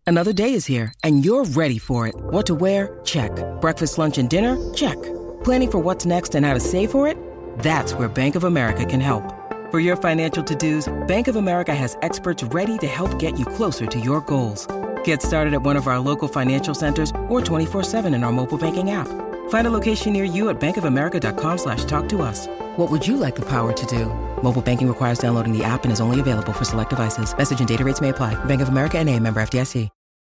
Another day is here, and you're ready for it. What to wear? Check. Breakfast, lunch, and dinner? Check. Planning for what's next and how to save for it? That's where Bank of America can help. For your financial to-dos, Bank of America has experts ready to help get you closer to your goals. Get started at one of our local financial centers or 24/7 in our mobile banking app. Find a location near you at bankofamerica.com/talktous. What would you like the power to do? Mobile banking requires downloading the app and is only available for select devices. Message and data rates may apply. Bank of America N.A., member FDIC.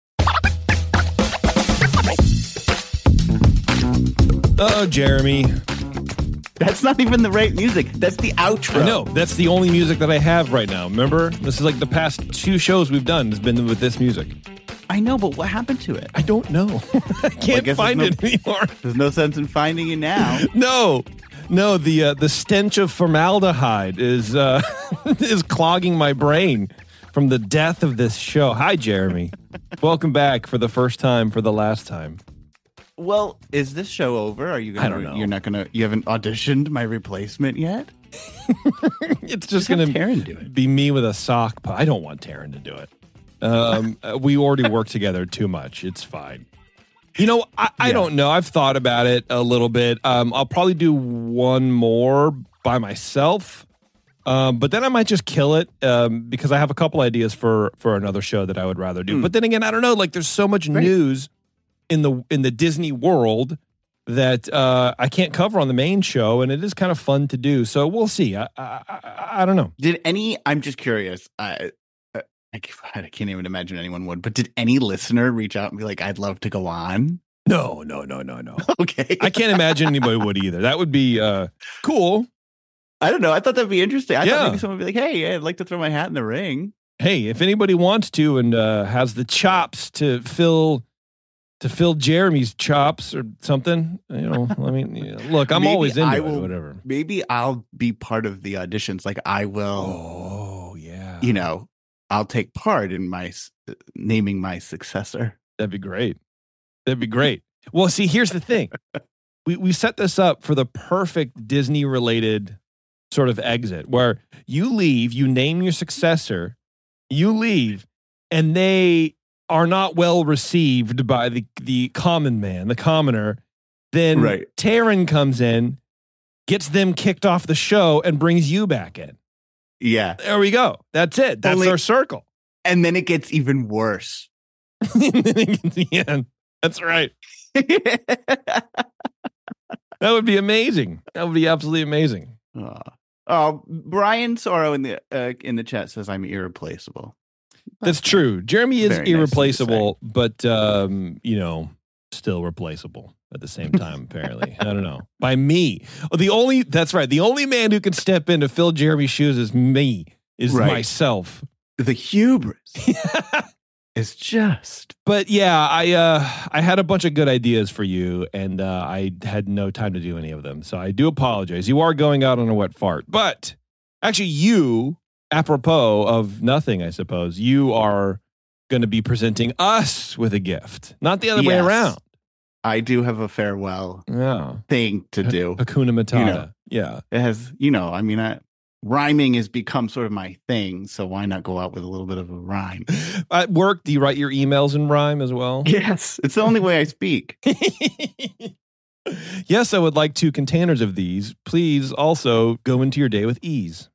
Oh, Jeremy. That's not even the right music. That's the outro. I know. That's the only music that I have right now. Remember? This is like the past 2 shows we've done has been with this music. I know, but what happened to it? I don't know. I can't find it anymore. There's no sense in finding it now. No, the stench of formaldehyde is is clogging my brain from the death of this show. Hi, Jeremy. Welcome back for the first time, for the last time. Well, is this show over? Are you gonna, I don't know. You're not going to, you haven't auditioned my replacement yet? It's just going to be me with a sock. I don't want Taryn to do it. We already work together too much. It's fine. You know, I don't know. I've thought about it a little bit. I'll probably do one more by myself. But then I might just kill it because I have a couple ideas for another show that I would rather do. But then again, I don't know. Like, there's so much news in the Disney world that I can't cover on the main show, and it is kind of fun to do. So we'll see. I don't know. I'm just curious. I can't even imagine anyone would. But did any listener reach out and be like, "I'd love to go on"? No. Okay. I can't imagine anybody would either. That would be cool. I don't know. I thought that'd be interesting. I thought maybe someone would be like, "Hey, I'd like to throw my hat in the ring." Hey, if anybody wants to and has the chops to fill Jeremy's chops or something, you know, I mean, look, I'm always into it, whatever. Maybe I'll be part of the auditions. Like I will. Oh, yeah. You know, I'll take part in my naming my successor. That'd be great. Well, see, here's the thing. We set this up for the perfect Disney-related sort of exit where you leave, you name your successor, you leave, and they are not well received by the common man, the commoner. Then Taryn comes in, gets them kicked off the show, and brings you back in. Yeah. There we go. That's it. That's our circle. And then it gets even worse. Yeah, that's right. That would be amazing. That would be absolutely amazing. Brian Sorrow in the chat says I'm irreplaceable. That's true. Jeremy is irreplaceable, but still replaceable at the same time. Apparently, I don't know. By me, that's right. The only man who can step in to fill Jeremy's shoes is me. Myself. The hubris is just. But yeah, I had a bunch of good ideas for you, and I had no time to do any of them. So I do apologize. You are going out on a wet fart, but actually, you. Apropos of nothing, I suppose, you are going to be presenting us with a gift, not the other way around. I do have a farewell thing to do. Hakuna Matata. Yeah. It has, rhyming has become sort of my thing, so why not go out with a little bit of a rhyme? At work, do you write your emails in rhyme as well? Yes. It's the only way I speak. Yes, I would like 2 containers of these. Please also go into your day with ease.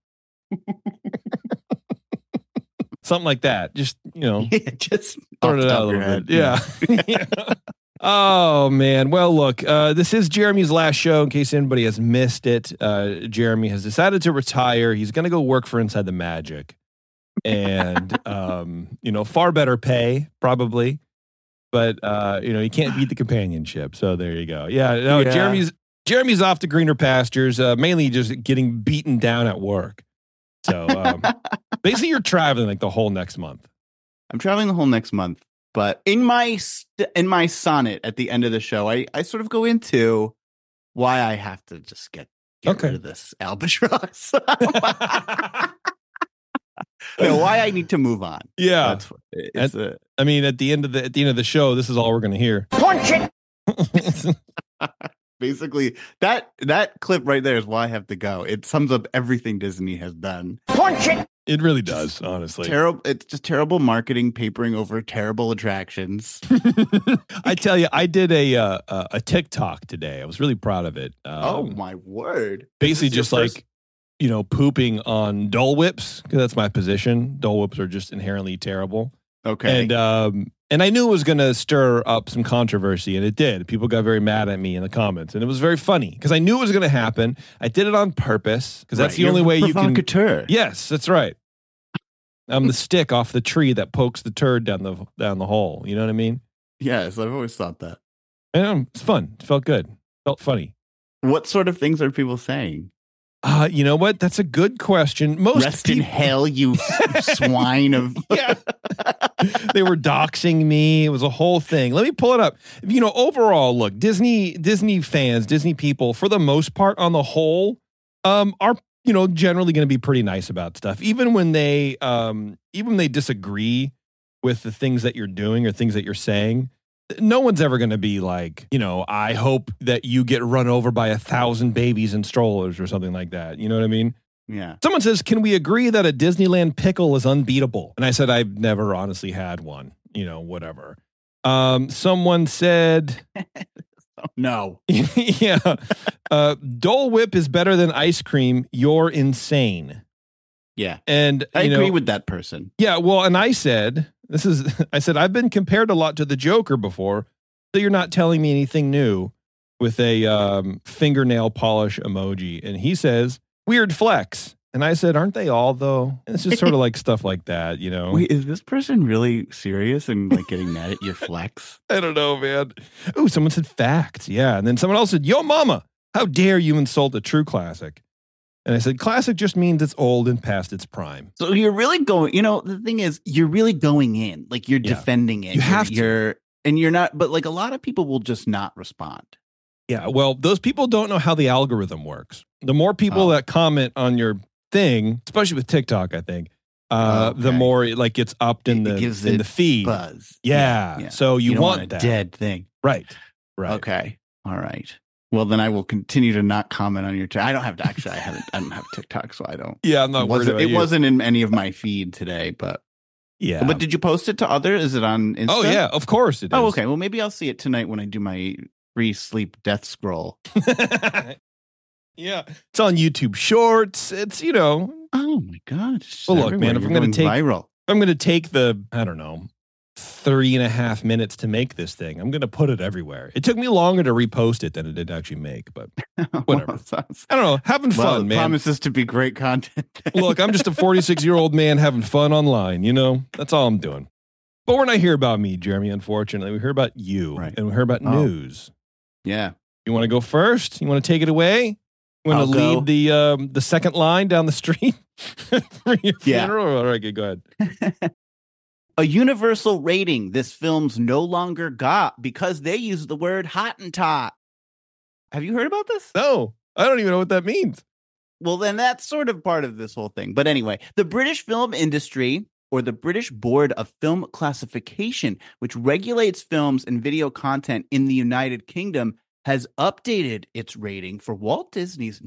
Something like that. Just, just sort it out a little bit. Yeah. Oh, man. Well, look, this is Jeremy's last show. In case anybody has missed it, Jeremy has decided to retire. He's going to go work for Inside the Magic. And, far better pay, probably. But, he can't beat the companionship. So there you go. Yeah. Jeremy's off to greener pastures, mainly just getting beaten down at work. So basically you're traveling like the whole next month. I'm traveling the whole next month, but in my sonnet at the end of the show, I sort of go into why I have to just get rid of this albatross. Why I need to move on. Yeah. At the end of the show, this is all we're going to hear. Punch it. Basically, that clip right there is why I have to go. It sums up everything Disney has done. Punch it. It really does, honestly. Terrible. It's just terrible marketing, papering over terrible attractions. I tell you, I did a TikTok today. I was really proud of it. Oh my word! Basically, just like pooping on Dole Whips, because that's my position. Dole Whips are just inherently terrible. Okay. And I knew it was going to stir up some controversy, and it did. People got very mad at me in the comments, and it was very funny because I knew it was going to happen. I did it on purpose because that's the only way you can. Yes, that's right. I'm the stick off the tree that pokes the turd down the hole. You know what I mean? Yes, I've always thought that. It's fun. It felt good. Felt funny. What sort of things are people saying? You know what? That's a good question. Rest in hell, you swine of. Yeah. They were doxing me. It was a whole thing. Let me pull it up. Overall, look, Disney fans, Disney people, for the most part, on the whole, are generally going to be pretty nice about stuff, even when they disagree with the things that you're doing or things that you're saying. No one's ever going to be like, I hope that you get run over by 1,000 babies in strollers or something like that. You know what I mean? Yeah. Someone says, can we agree that a Disneyland pickle is unbeatable? And I said, I've never honestly had one, whatever. Someone said, no. Yeah. Dole Whip is better than ice cream. You're insane. Yeah. And I agree with that person. Yeah. Well, and I said, I've been compared a lot to the Joker before, so you're not telling me anything new, with a fingernail polish emoji. And he says, weird flex. And I said, aren't they all, though? And it's just sort of like stuff like that, Wait, is this person really serious and like getting mad at your flex? I don't know, man. Oh, someone said facts. Yeah. And then someone else said, yo, mama, how dare you insult a true classic? And I said, classic just means it's old and past its prime. So you're really going, the thing is, you're really going in, like you're defending it. You have to. And you're not, but like a lot of people will just not respond. Yeah. Well, those people don't know how the algorithm works. The more people that comment on your thing, especially with TikTok, I think, the more it like gets upped in the feed. Buzz. Yeah. So you want that dead thing. Right. Okay. All right. Well, then I will continue to not comment on your. I don't have TikTok, so I don't. Yeah, I'm not worried about it. Wasn't in any of my feed today, but yeah. But did you post it to others? Is it on Insta? Oh yeah, of course it is. Oh, okay. Well, maybe I'll see it tonight when I do my free sleep death scroll. Yeah, it's on YouTube Shorts. It's Oh my god. Well, look, man, if I'm going to take viral, I'm going to take the 3.5 minutes to make this thing. I'm going to put it everywhere. It took me longer to repost it than it did actually make, but whatever. I don't know. Having fun, man. Promises to be great content. Look, I'm just a 46-year-old man having fun online. That's all I'm doing. But we're not here about me, Jeremy, unfortunately. We hear about you, right. And we hear about news. Yeah. You want to go first? You want to take it away? You want to lead the second line down the street for your funeral? All right, go ahead. A universal rating this film's no longer got because they use the word Hottentot. Have you heard about this? No, I don't even know what that means. Well, then that's sort of part of this whole thing. But anyway, the British film industry, or the British Board of Film Classification, which regulates films and video content in the United Kingdom, has updated its rating for Walt Disney's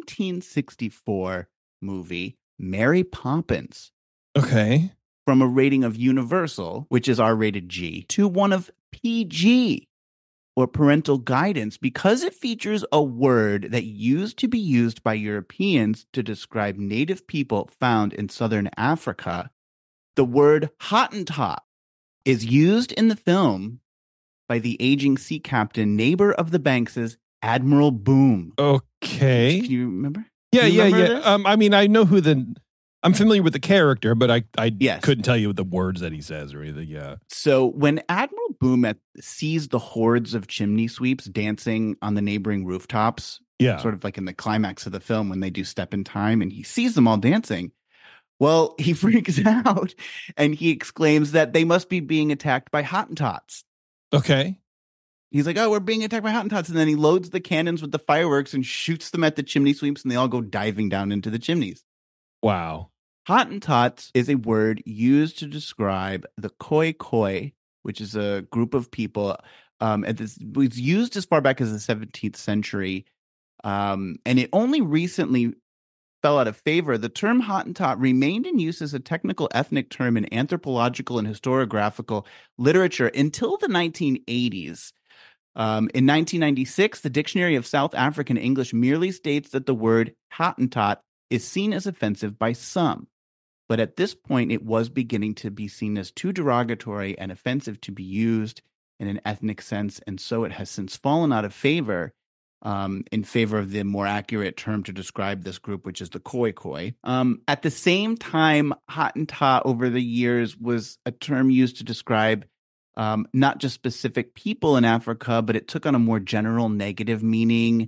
1964 movie, Mary Poppins. Okay. From a rating of Universal, which is R-rated G, to one of PG, or parental guidance, because it features a word that used to be used by Europeans to describe native people found in southern Africa. The word Hottentot is used in the film by the aging sea captain, neighbor of the Bankses, Admiral Boom. Okay. Can you remember? Yeah. I mean, I know I'm familiar with the character, but I couldn't tell you the words that he says or anything. Yeah. So when Admiral Boom sees the hordes of chimney sweeps dancing on the neighboring rooftops, sort of like in the climax of the film when they do Step in Time, and he sees them all dancing, well, he freaks out and he exclaims that they must be being attacked by Hottentots. Okay. He's like, oh, we're being attacked by Hottentots. And then he loads the cannons with the fireworks and shoots them at the chimney sweeps, and they all go diving down into the chimneys. Wow. Hottentots is a word used to describe the Khoi, which is a group of people. It was used as far back as the 17th century. And it only recently fell out of favor, the term Hottentot remained in use as a technical ethnic term in anthropological and historiographical literature until the 1980s. In 1996, the Dictionary of South African English merely states that the word Hottentot is seen as offensive by some. But at this point, it was beginning to be seen as too derogatory and offensive to be used in an ethnic sense. And so it has since fallen out of favor in favor of the more accurate term to describe this group, which is the Khoikhoi. At the same time, Hottentot over the years was a term used to describe not just specific people in Africa, but it took on a more general negative meaning.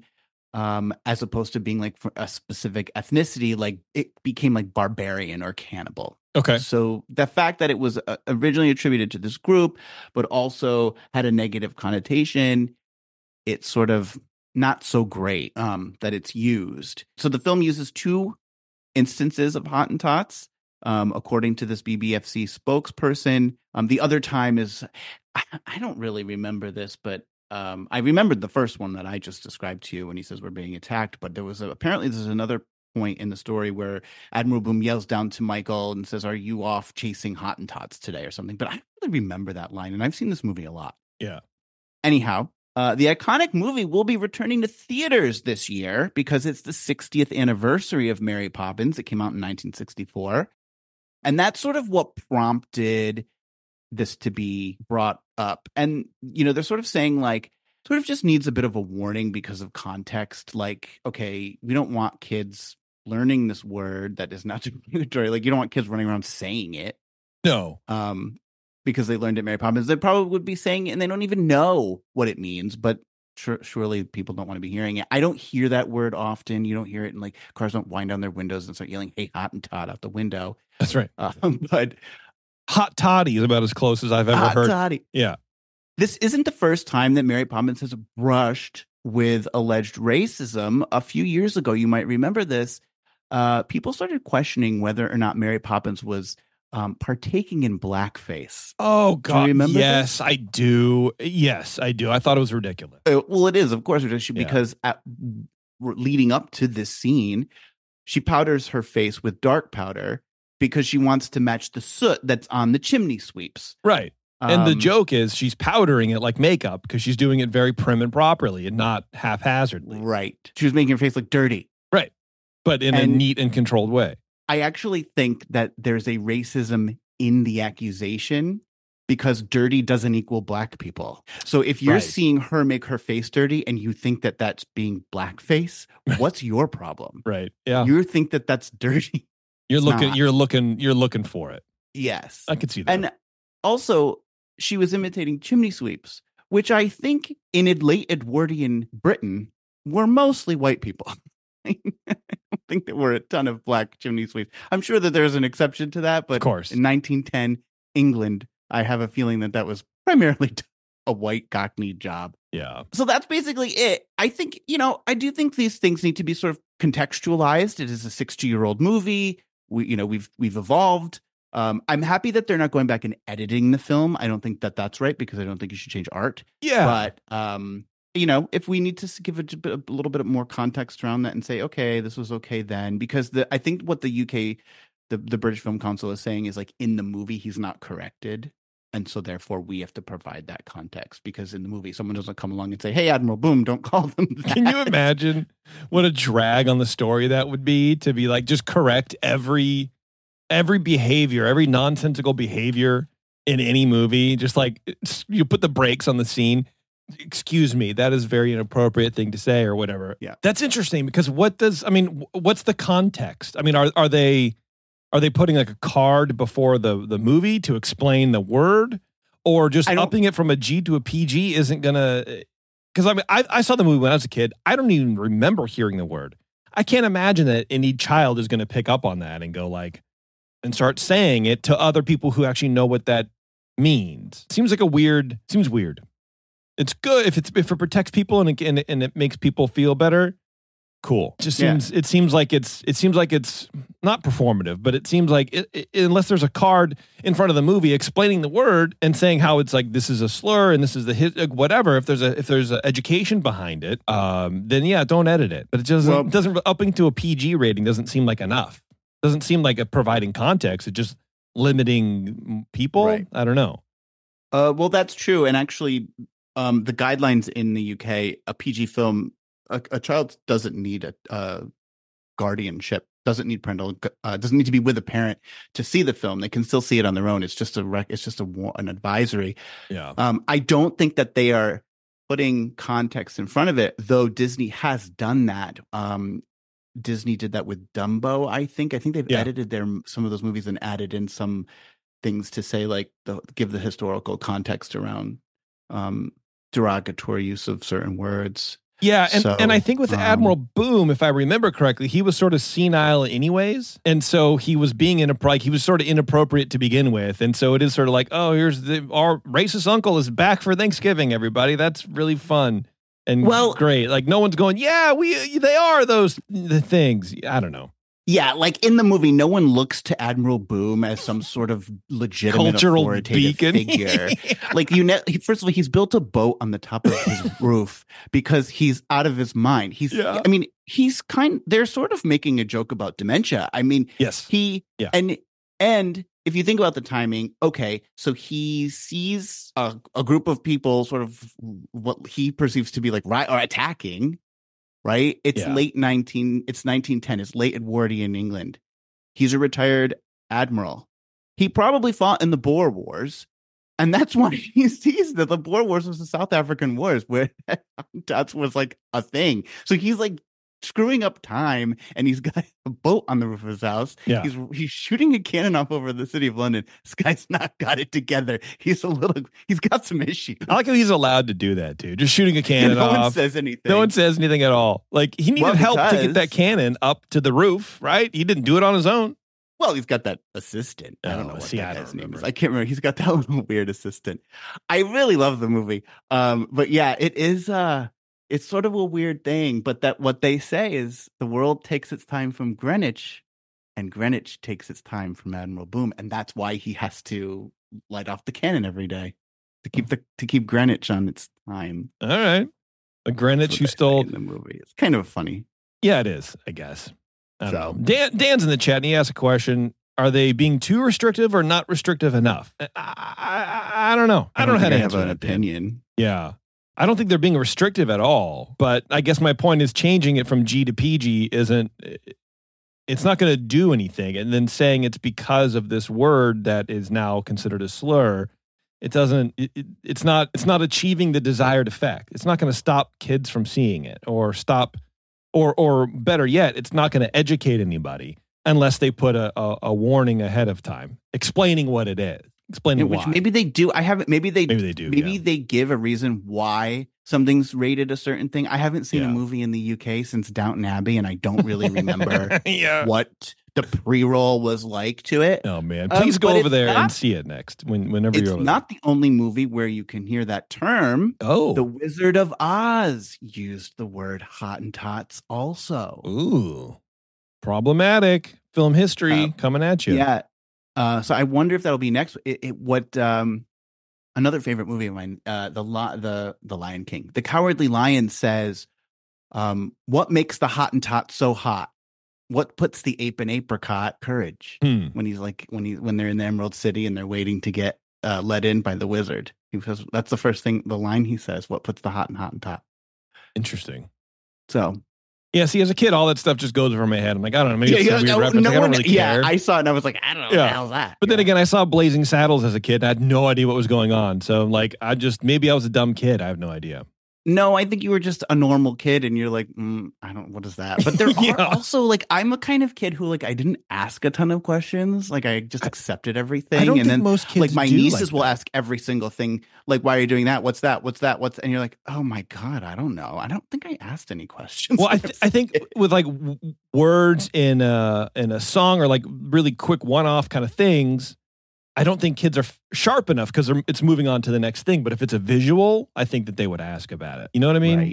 As opposed to being like for a specific ethnicity, like it became like barbarian or cannibal. Okay. So the fact that it was originally attributed to this group, but also had a negative connotation, it's sort of not so great that it's used. So the film uses two instances of Hottentots, according to this BBFC spokesperson. The other time is, I don't really remember this, but I remembered the first one that I just described to you when he says we're being attacked, but apparently there's another point in the story where Admiral Boom yells down to Michael and says, "Are you off chasing Hottentots today?" or something. But I don't really remember that line, and I've seen this movie a lot. Yeah. Anyhow, the iconic movie will be returning to theaters this year because it's the 60th anniversary of Mary Poppins. It came out in 1964. And that's sort of what prompted this to be brought up. And, they're sort of saying like, sort of just needs a bit of a warning because of context. Like, okay, we don't want kids learning this word that is not derogatory. Like, you don't want kids running around saying it. No. Because they learned at Mary Poppins. They probably would be saying it and they don't even know what it means. But surely people don't want to be hearing it. I don't hear that word often. You don't hear it in like cars don't wind down their windows and start yelling, "Hey, Hottentot" out the window. That's right. But hot toddy is about as close as I've ever heard. Hot toddy. Yeah. This isn't the first time that Mary Poppins has brushed with alleged racism. A few years ago, you might remember this. People started questioning whether or not Mary Poppins was partaking in blackface. Oh, God. Do you remember yes, this? I do. Yes, I do. I thought it was ridiculous. Well, it is, of course, because leading up to this scene, she powders her face with dark powder because she wants to match the soot that's on the chimney sweeps. Right. And the joke is she's powdering it like makeup because she's doing it very prim and properly and not haphazardly. Right. She was making her face look dirty. Right. But in a neat and controlled way. I actually think that there's a racism in the accusation because dirty doesn't equal black people. So if you're seeing her make her face dirty and you think that that's being blackface, what's your problem? Right. Yeah. You think that that's dirty. You're looking for it. Yes. I could see that. And also, she was imitating chimney sweeps, which I think in late Edwardian Britain were mostly white people. I don't think there were a ton of black chimney sweeps. I'm sure that there's an exception to that, but of course. In 1910 England, I have a feeling that was primarily a white Cockney job. Yeah. So that's basically it. I think, I do think these things need to be sort of contextualized. It is a 60-year-old movie. We've evolved. I'm happy that they're not going back and editing the film. I don't think that that's right because I don't think you should change art. Yeah. But, if we need to give a little bit more context around that and say, okay, this was okay then, because I think what the UK, the British Film Council is saying is like in the movie, he's not corrected. And so therefore we have to provide that context because in the movie, someone doesn't come along and say, "Hey, Admiral Boom, don't call them that." Can you imagine what a drag on the story that would be to be like, just correct every behavior, every nonsensical behavior in any movie? Just like you put the brakes on the scene. Excuse me, that is a very inappropriate thing to say or whatever. Yeah. That's interesting because what's the context? I mean, are they putting like a card before the movie to explain the word, or just upping it from a G to a PG isn't gonna? Because I mean, I saw the movie when I was a kid. I don't even remember hearing the word. I can't imagine that any child is going to pick up on that and go like, and start saying it to other people who actually know what that means. Seems weird. It's good if it protects people and it makes people feel better. cool. It seems like it's not performative, but it seems like unless there's a card in front of the movie explaining the word and saying how it's like this is a slur and this is the whatever. If there's a education behind it, then yeah, don't edit it. But it just doesn't upping to a PG rating doesn't seem like enough. Doesn't seem like a providing context. It's just limiting people. Right. I don't know. Well, that's true. And actually, the guidelines in the UK, a PG film, a child doesn't need a guardianship, doesn't need parental, doesn't need to be with a parent to see the film. They can still see it on their own. It's just an advisory. Yeah. I don't think that they are putting context in front of it, though Disney has done that. Disney did that with Dumbo, I think. I think they've edited some of those movies and added in some things to say, like, give the historical context around derogatory use of certain words. Yeah, and I think with Admiral Boom, if I remember correctly, he was sort of senile anyways, and so he was being he was sort of inappropriate to begin with, and so it is sort of like, oh, here's our racist uncle is back for Thanksgiving, everybody. That's really fun and great. Like no one's going, yeah, they are the things. I don't know. Yeah, like in the movie, no one looks to Admiral Boom as some sort of legitimate cultural authoritative beacon figure. Like first of all, he's built a boat on the top of his roof because he's out of his mind. I mean, they're sort of making a joke about dementia. I mean, yes, and if you think about the timing, okay, so he sees a group of people, sort of what he perceives to be like or attacking. Right? It's it's 1910. It's late Edwardian England. He's a retired admiral. He probably fought in the Boer Wars. And that's why he sees that the Boer Wars was the South African Wars, where that was like a thing. So he's like screwing up time, and he's got a boat on the roof of his house. Yeah. He's shooting a cannon off over the city of London. This guy's not got it together. He's got some issues. I like how he's allowed to do that too. Just shooting a cannon off. No one says anything. No one says anything at all. Like he needed help to get that cannon up to the roof, right? He didn't do it on his own. Well, he's got that assistant. I don't know what that guy's name is. I can't remember. He's got that little weird assistant. I really love the movie. But yeah, it is it's sort of a weird thing, but that what they say is the world takes its time from Greenwich, and Greenwich takes its time from Admiral Boom, and that's why he has to light off the cannon every day to keep Greenwich on its time. All right, a Greenwich who stole in the movie. It's kind of funny. Yeah, it is. I guess. I don't know. Dan's in the chat, and he asked a question: are they being too restrictive or not restrictive enough? I don't know. I don't know how to answer an opinion. Yeah. I don't think they're being restrictive at all, but I guess my point is changing it from G to PG it's not going to do anything. And then saying it's because of this word that is now considered a slur, it's not achieving the desired effect. It's not going to stop kids from seeing it or better yet, it's not going to educate anybody unless they put a warning ahead of time explaining what it is. Explaining why. Maybe they do. Maybe they do. Maybe they give a reason why something's rated a certain thing. I haven't seen a movie in the UK since Downton Abbey, and I don't really remember what the pre-roll was like to it. Oh man, please go over there and see it next. Whenever you're over there. It's not the only movie where you can hear that term. Oh, The Wizard of Oz used the word Hottentots also. Ooh, problematic film history coming at you. Yeah. So I wonder if that'll be next. Another favorite movie of mine, the Lion King. The Cowardly Lion says, "What makes the Hottentot so hot? What puts the ape and apricot courage?" When they're in the Emerald City and they're waiting to get let in by the wizard. He says that's the first thing. The line he says, "What puts the Hottentot?" Interesting. So. Yeah, see, as a kid, all that stuff just goes over my head. I'm like, I don't know, maybe it's a weird reference. I don't really care. Yeah, I saw it and I was like, I don't know what the hell's that. But then again, I saw Blazing Saddles as a kid. And I had no idea what was going on. So, like, maybe I was a dumb kid. I have no idea. No, I think you were just a normal kid and you're like, what is that? But there are also, like, I'm a kind of kid who, like, I didn't ask a ton of questions. Like, I just accepted everything. I don't think most kids like, my nieces will ask every single thing. Like, why are you doing that? What's that? And you're like, oh my God, I don't know. I don't think I asked any questions. Well, I think with, like, words in a song or, like, really quick one-off kind of things, I don't think kids are sharp enough because it's moving on to the next thing. But if it's a visual, I think that they would ask about it. You know what I mean? Right.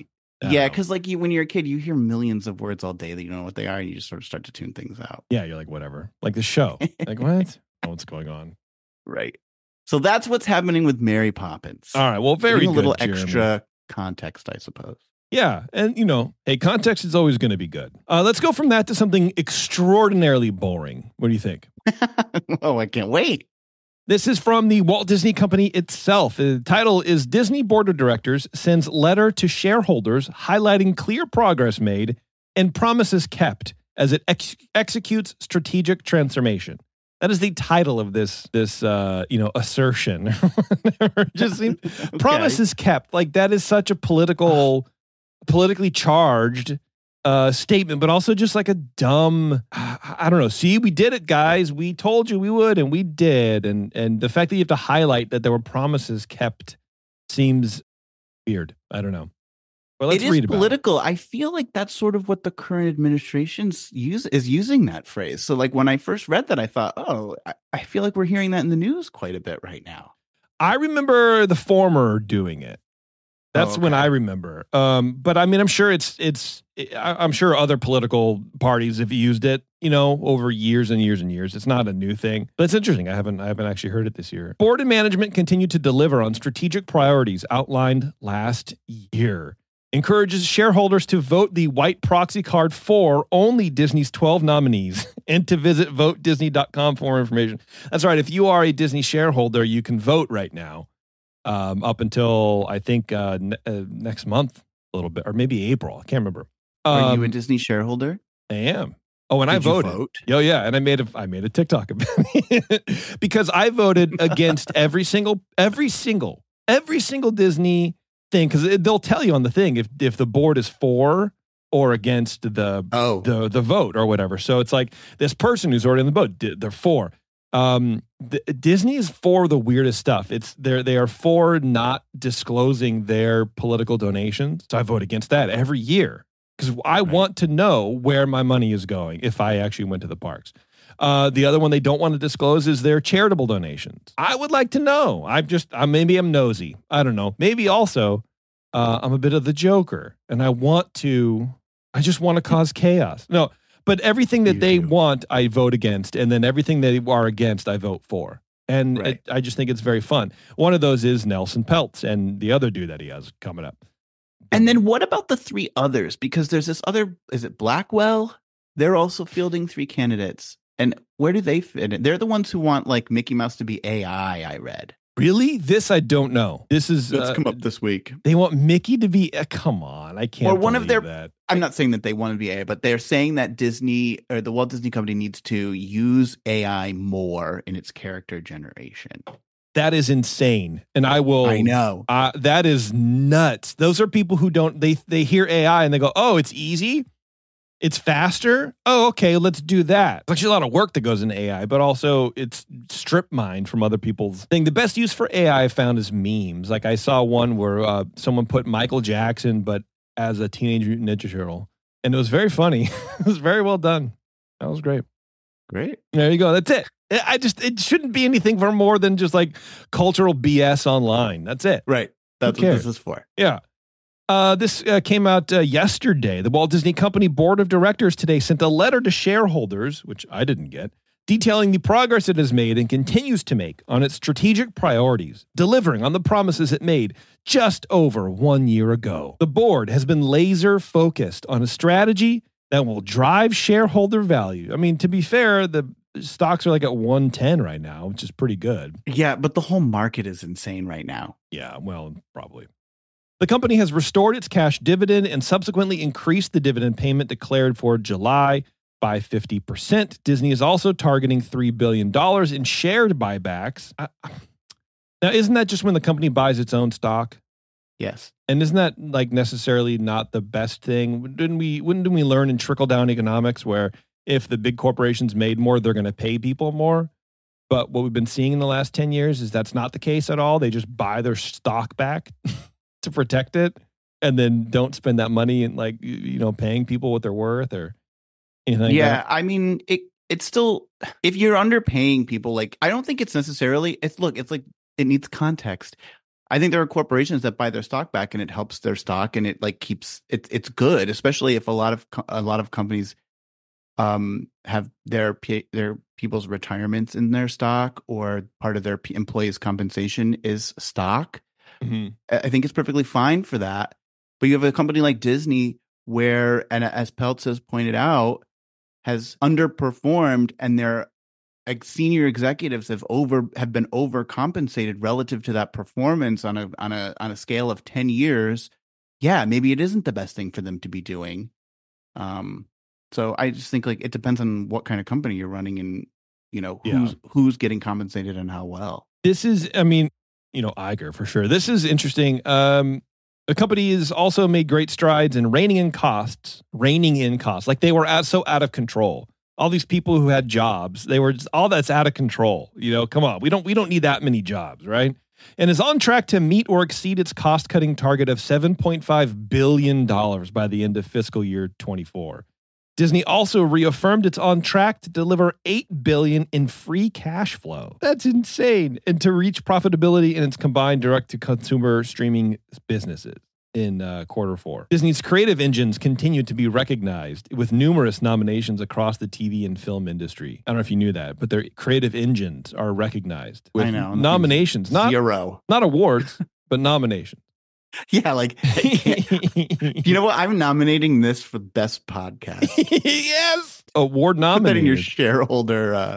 Yeah, because like when you're a kid, you hear millions of words all day that you don't know what they are, and you just sort of start to tune things out. Yeah, you're like, whatever. Like the show. Like, what? Oh, what's going on? Right. So that's what's happening with Mary Poppins. All right. Well, very good, a little Jeremy. Extra context, I suppose. Yeah. And, hey, context is always going to be good. Let's go from that to something extraordinarily boring. What do you think? Oh, I can't wait. This is from the Walt Disney Company itself. The title is Disney Board of Directors sends letter to shareholders highlighting clear progress made and promises kept as it executes strategic transformation. That is the title of this assertion. Just seems, okay. Promises kept. Like that is such a politically charged statement, but also just like a dumb, I don't know. See, we did it, guys. We told you we would, and we did. And the fact that you have to highlight that there were promises kept seems weird. I don't know. But let's read about political. I feel like that's sort of what the current administration is using that phrase. So like when I first read that, I thought, oh, I feel like we're hearing that in the news quite a bit right now. I remember the former doing it. That's when I remember. But I mean, I'm sure I'm sure other political parties have used it, over years and years and years. It's not a new thing, but it's interesting. I haven't actually heard it this year. Board and management continue to deliver on strategic priorities outlined last year. Encourages shareholders to vote the white proxy card for only Disney's 12 nominees and to visit votedisney.com for more information. That's right. If you are a Disney shareholder, you can vote right now. Up until I think next month, a little bit, or maybe April. I can't remember. Are you a Disney shareholder? I am. Oh, and I voted. Vote? Oh, yeah, and I made a TikTok about it because I voted against every single Disney thing, because they'll tell you on the thing if the board is for or against the vote or whatever. So it's like this person who's already in the vote, they're for. Disney is for the weirdest stuff. They are for not disclosing their political donations. So I vote against that every year because I want to know where my money is going if I actually went to the parks. The other one they don't want to disclose is their charitable donations. I would like to know. Maybe I'm nosy. I don't know. Maybe also I'm a bit of the Joker and I just want to cause chaos. No. But everything that they want, I vote against. And then everything they are against, I vote for. And I just think it's very fun. One of those is Nelson Peltz and the other dude that he has coming up. And then what about the three others? Because there's this other, is it Blackwell? They're also fielding 3 candidates. And where do they fit in? They're the ones who want like Mickey Mouse to be AI, I read. Really? This I don't know. This is that's come up this week. They want Mickey to be. Come on, I can't. Or one of their. That. I'm not saying that they want to be AI, but they're saying that Disney or the Walt Disney Company needs to use AI more in its character generation. That is insane, and I will. I know that is nuts. Those are people who don't. They hear AI and they go, "Oh, it's easy." It's faster. Oh, okay, let's do that. There's actually a lot of work that goes into AI, but also it's strip mined from other people's thing. The best use for AI I found is memes. Like I saw one where someone put Michael Jackson, but as a Teenage Mutant Ninja Turtle. And it was very funny. It was very well done. That was great. Great. There you go. That's it. It shouldn't be anything for more than just like cultural BS online. That's it. Right. That's what this is for. Yeah. This came out yesterday. The Walt Disney Company Board of Directors today sent a letter to shareholders, which I didn't get, detailing the progress it has made and continues to make on its strategic priorities, delivering on the promises it made just over 1 year ago. The board has been laser focused on a strategy that will drive shareholder value. I mean, to be fair, the stocks are like at 110 right now, which is pretty good. Yeah, but the whole market is insane right now. Yeah, well, probably. The company has restored its cash dividend and subsequently increased the dividend payment declared for July by 50%. Disney is also targeting $3 billion in shared buybacks. Now, isn't that just when the company buys its own stock? Yes. And isn't that like necessarily not the best thing? Wouldn't we learn in trickle-down economics where if the big corporations made more, they're going to pay people more? But what we've been seeing in the last 10 years is that's not the case at all. They just buy their stock back to protect it and then don't spend that money in like, paying people what they're worth or anything like that. I mean, it's still, if you're underpaying people, like, I don't think it's necessarily, it's like, it needs context. I think there are corporations that buy their stock back and it helps their stock and it like keeps it. It's good, especially if a lot of companies have their people's retirements in their stock or part of their employees' compensation is stock. Mm-hmm. I think it's perfectly fine for that. But you have a company like Disney where, and as Peltz has pointed out, has underperformed, and their senior executives have been overcompensated relative to that performance on a scale of 10 years. Yeah, maybe it isn't the best thing for them to be doing. So I just think like it depends on what kind of company you're running and, who's getting compensated and how well. This is, I mean, Iger for sure. This is interesting. The company has also made great strides in reining in costs. Like they were so out of control. All these people who had jobs, they were just, all that's out of control. Come on, we don't need that many jobs, right? And is on track to meet or exceed its cost-cutting target of $7.5 billion by the end of fiscal year 24. Disney also reaffirmed it's on track to deliver $8 billion in free cash flow. That's insane. And to reach profitability in its combined direct-to-consumer streaming businesses in quarter 4. Disney's creative engines continue to be recognized with numerous nominations across the TV and film industry. I don't know if you knew that, but their creative engines are recognized with nominations. Zero. Not awards, but nominations. Yeah, like, you know what? I'm nominating this for best podcast. Yes, award nominated. Put that in your shareholder.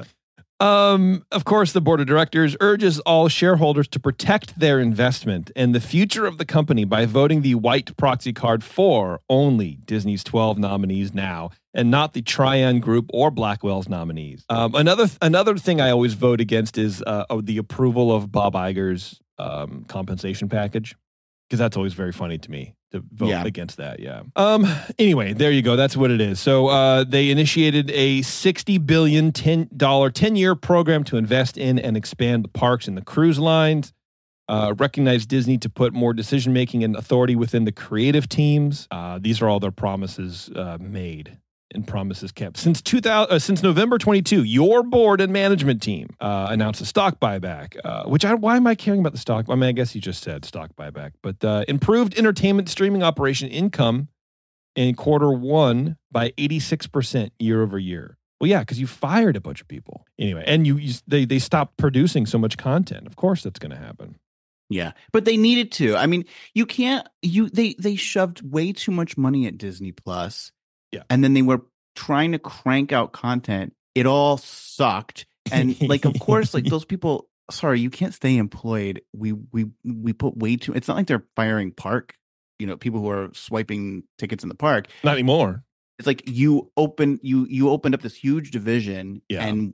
Of course, the board of directors urges all shareholders to protect their investment and the future of the company by voting the white proxy card for only Disney's 12 nominees now, and not the Trian Group or Blackwell's nominees. Another thing I always vote against is the approval of Bob Iger's compensation package. Because that's always very funny to me to vote against that. Yeah. Anyway, there you go. That's what it is. So they initiated a $60 billion 10-year program to invest in and expand the parks and the cruise lines. Recognized Disney to put more decision making and authority within the creative teams. These are all their promises made and promises kept. Since November 22, your board and management team announced a stock buyback, why am I caring about the stock? I mean, I guess you just said stock buyback, but improved entertainment streaming operation income in quarter 1 by 86% year over year. Well, yeah, because you fired a bunch of people anyway, and they stopped producing so much content. Of course, that's going to happen. Yeah, but they needed to. I mean, you can't. They shoved way too much money at Disney Plus. Yeah. And then they were trying to crank out content. It all sucked. And like, of course, like those people, sorry, you can't stay employed. We put way too, it's not like they're firing park, people who are swiping tickets in the park. Not anymore. It's like you opened up this huge division and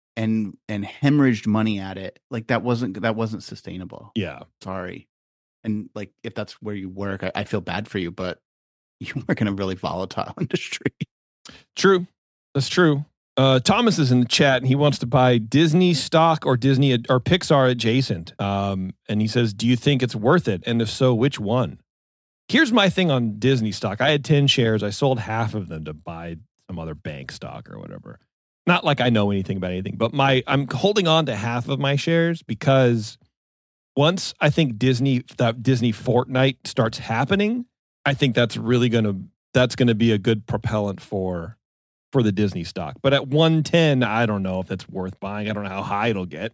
hemorrhaged money at it. Like that wasn't sustainable. Yeah. Sorry. And like, if that's where you work, I feel bad for you, but you work in a really volatile industry. True. That's true. Thomas is in the chat and he wants to buy Disney stock or Disney or Pixar adjacent. And he says, do you think it's worth it? And if so, which one? Here's my thing on Disney stock. I had 10 shares. I sold half of them to buy some other bank stock or whatever. Not like I know anything about anything, but I'm holding on to half of my shares because once I think Disney Fortnite starts happening, I think that's really going to be a good propellant for the Disney stock. But at 110, I don't know if that's worth buying. I don't know how high it'll get.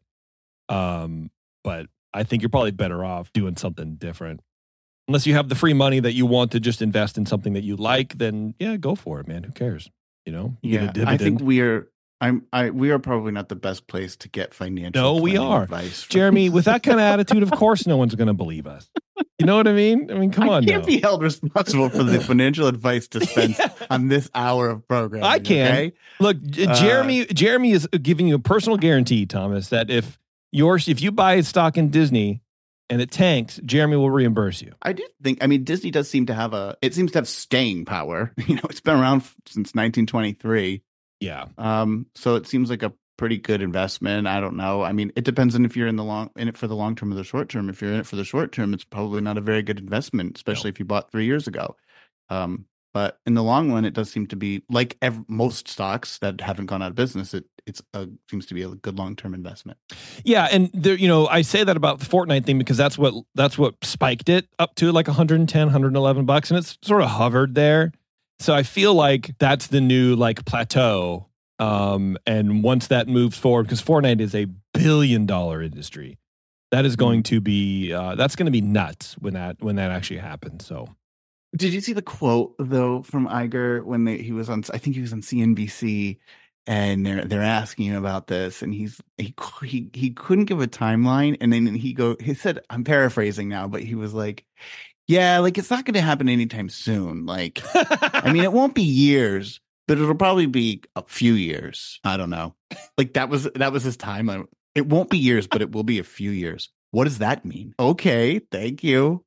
But I think you're probably better off doing something different. Unless you have the free money that you want to just invest in something that you like, then yeah, go for it, man. Who cares? You get a dividend. I think we are probably not the best place to get financial. No, we are. Advice Jeremy, with that kind of attitude, of course, no one's going to believe us. You know what I mean? I mean, come on. I can't be held responsible for the financial advice dispensed on this hour of programming. I can. Okay? Look, Jeremy is giving you a personal guarantee, Thomas, that if you buy stock in Disney and it tanks, Jeremy will reimburse you. I do think. I mean, Disney does seem to have staying power. It's been around since 1923. Yeah. So it seems like a pretty good investment. I don't know. I mean, it depends on if you're in it for the long term or the short term. If you're in it for the short term, it's probably not a very good investment, especially if you bought 3 years ago. But in the long run, it does seem to be like most stocks that haven't gone out of business. it's seems to be a good long-term investment. Yeah, and there, I say that about the Fortnite thing because that's what spiked it up to like 110, 111 bucks, and it's sort of hovered there. So I feel like that's the new like plateau. And once that moves forward, because Fortnite is a $1 billion industry, that is going to be that's going to be nuts when that actually happens. So. Did you see the quote though from Iger when he was on? I think he was on CNBC, and they're asking him about this, and he couldn't give a timeline, and then he said, I'm paraphrasing now, but he was like, yeah, like it's not going to happen anytime soon. Like, I mean, it won't be years, but it'll probably be a few years. I don't know. Like that was his timeline. It won't be years, but it will be a few years. What does that mean? Okay, thank you.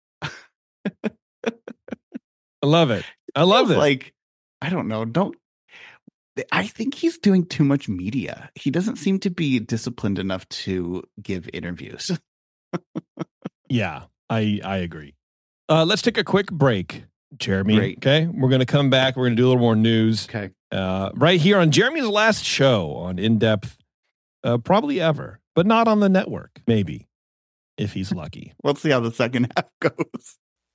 I love it. I love it. Like, I don't know. I think he's doing too much media. He doesn't seem to be disciplined enough to give interviews. Yeah, I agree. Let's take a quick break, Jeremy. Great. Okay, we're going to come back. We're going to do a little more news. Okay. Right here on Jeremy's last show on In Depth, probably ever, but not on the network. Maybe, if he's lucky. Let's see how the second half goes.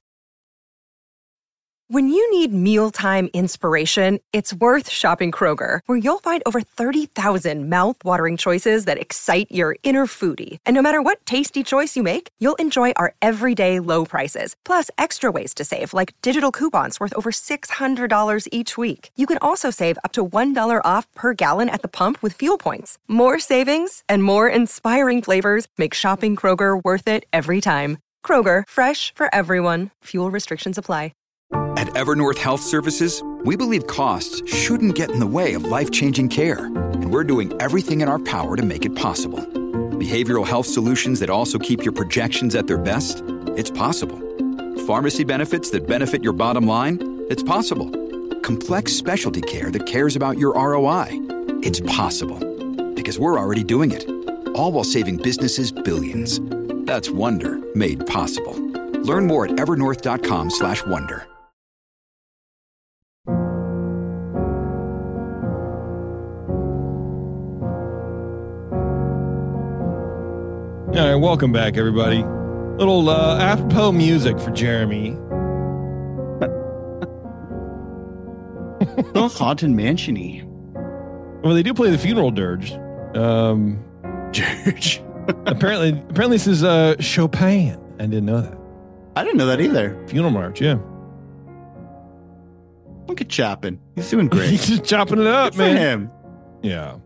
When you need mealtime inspiration, it's worth shopping Kroger, where you'll find over 30,000 mouth-watering choices that excite your inner foodie. And no matter what tasty choice you make, you'll enjoy our everyday low prices, plus extra ways to save, like digital coupons worth over $600 each week. You can also save up to $1 off per gallon at the pump with fuel points. More savings and more inspiring flavors make shopping Kroger worth it every time. Kroger, fresh for everyone. Fuel restrictions apply. At Evernorth Health Services, we believe costs shouldn't get in the way of life-changing care, and we're doing everything in our power to make it possible. Behavioral health solutions that also keep your projections at their best? It's possible. Pharmacy benefits that benefit your bottom line? It's possible. Complex specialty care that cares about your ROI? It's possible. Because we're already doing it. All while saving businesses billions. That's Wonder made possible. Learn more at evernorth.com/wonder. All right, welcome back, everybody. Little apropos music for Jeremy. Little haunted mansion-y. Well, they do play the funeral dirge. Dirge. apparently, this is Chopin. I didn't know that. I didn't know that either. Funeral march, yeah. Look at Chopin. He's doing great. He's just chopping it up, Good man. for him. Yeah.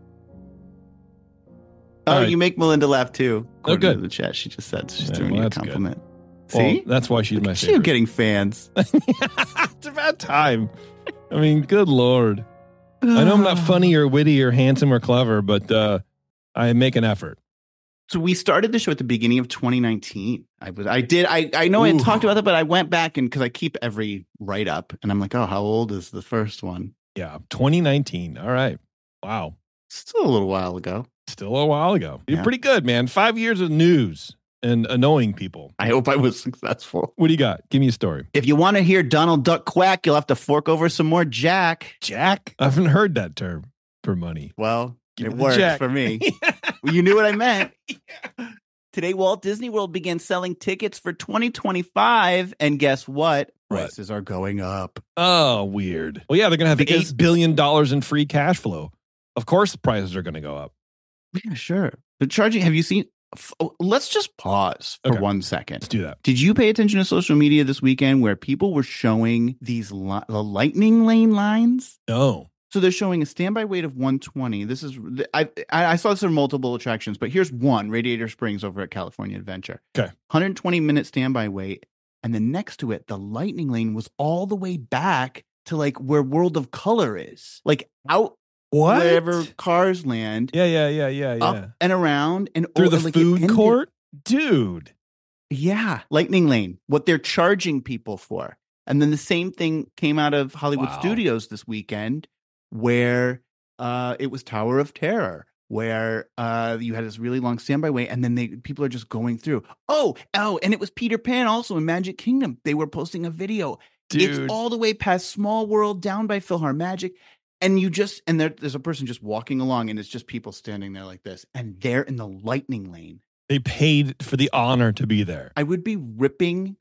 Oh, right. You make Melinda laugh too. Oh, good. To the chat, she just said she's Yeah, doing well, you a that's good. compliment. Well, See, that's why she's Look my at favorite. you getting fans. It's about time. I mean, good Lord. I know I'm not funny or witty or handsome or clever, but I make an effort. So we started the show at the beginning of 2019. I know I talked about that, but I went back and because I keep every write up, and I'm like, oh, how old is the first one? Yeah, 2019. All right. Wow. Still a little while ago. Still a while ago. You're Yeah. pretty good, man. 5 years of news and annoying people. I hope I was successful. What do you got? Give me a story. If you want to hear Donald Duck quack, you'll have to fork over some more Jack. Jack? I haven't heard that term for money. Well, Give it me the worked Jack. for me. Well, you knew what I meant. Today, Walt Disney World began selling tickets for 2025. And guess what? What? Prices are going up. Oh, weird. Well, yeah, they're going to have Because- $8 billion in free cash flow. Of course, the prices are going to go up. Yeah, sure. They're charging. Have you seen? Let's just pause for Okay. 1 second. Let's do that. Did you pay attention to social media this weekend where people were showing these the lightning lane lines? No. So they're showing a standby wait of 120. This is I saw this in multiple attractions, but here's one: Radiator Springs over at California Adventure. Okay. 120-minute standby wait, and then next to it, the lightning lane was all the way back to like where World of Color is, like out What? wherever cars land, Yeah. up and around and Through the like it food ended- court? Dude. Yeah, lightning lane. What they're charging people for, and then the same thing came out of Hollywood Wow. Studios this weekend, where it was Tower of Terror, where you had this really long standby wait, and then people are just going through. Oh, and it was Peter Pan also in Magic Kingdom. They were posting a video. Dude. It's all the way past Small World, down by PhilharMagic. And there's a person just walking along, and it's just people standing there like this, and they're in the lightning lane. They paid for the honor to be there. I would be ripping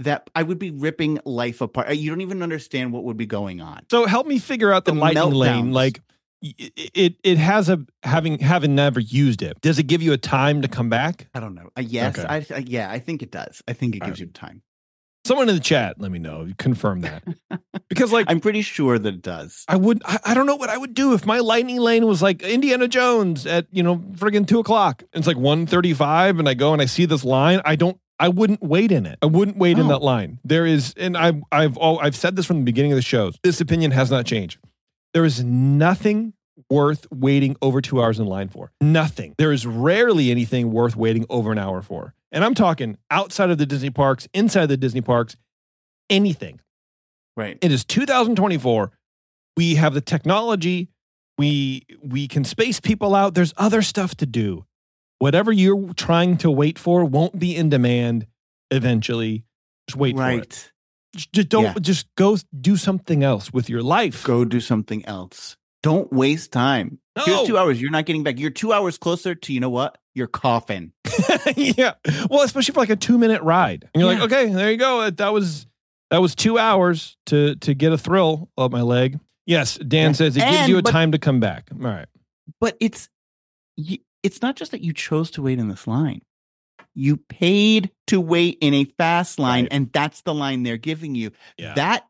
life apart. You don't even understand what would be going on. So help me figure out the lightning lane. Like it has having never used it. Does it give you a time to come back? I don't know. Yes. Okay. I think it does. I think it gives you time. Someone in the chat, let me know. Confirm that. Because like I'm pretty sure that it does. I don't know what I would do if my lightning lane was like Indiana Jones at, friggin' 2:00. It's like 1:35 and I go and I see this line. I wouldn't wait in it. I wouldn't wait in that line. There is, and I've said this from the beginning of the shows. This opinion has not changed. There is nothing worth waiting over 2 hours in line for. Nothing. There is rarely anything worth waiting over an hour for. And I'm talking outside of the Disney parks, inside the Disney parks, anything. Right. It is 2024. We have the technology. We can space people out. There's other stuff to do. Whatever you're trying to wait for won't be in demand eventually. Just wait for it. Just go do something else with your life. Go do something else. Don't waste time. No. Here's 2 hours. You're not getting back. You're 2 hours closer to, you know what? Your coffin. Yeah. Well, especially for like a 2-minute ride. And you're like, okay, there you go. That was 2 hours to get a thrill up my leg. Yes. Dan says it gives you a time to come back. All right. But it's not just that you chose to wait in this line. You paid to wait in a fast line, and that's the line they're giving you. Yeah.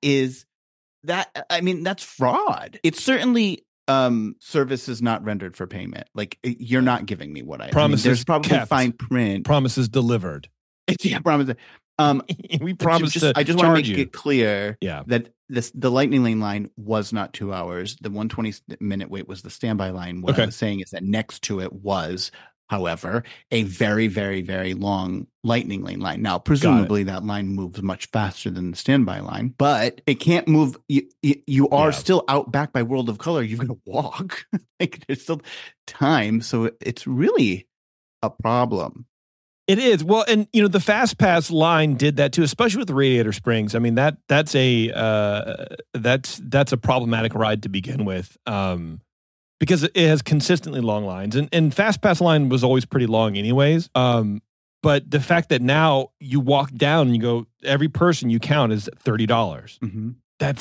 That's fraud. It's certainly services not rendered for payment. Like you're not giving me what promises. There's probably kept. fine print. Promises delivered. Promises. We promised to I just want to make it clear that the Lightning Lane line was not 2 hours. The 120-minute wait was the standby line. What I was saying is that next to it was, however, a very, very, very long Lightning Lane line. Now, presumably that line moves much faster than the standby line, but it can't move. You are still out back by World of Color. You're going to walk. Like there's still time. So it's really a problem. It is. Well, and the Fast Pass line did that too, especially with Radiator Springs. I mean, that's a problematic ride to begin with. Because it has consistently long lines, and Fast Pass line was always pretty long anyways. But the fact that now you walk down and you go, every person you count is $30. Mm-hmm.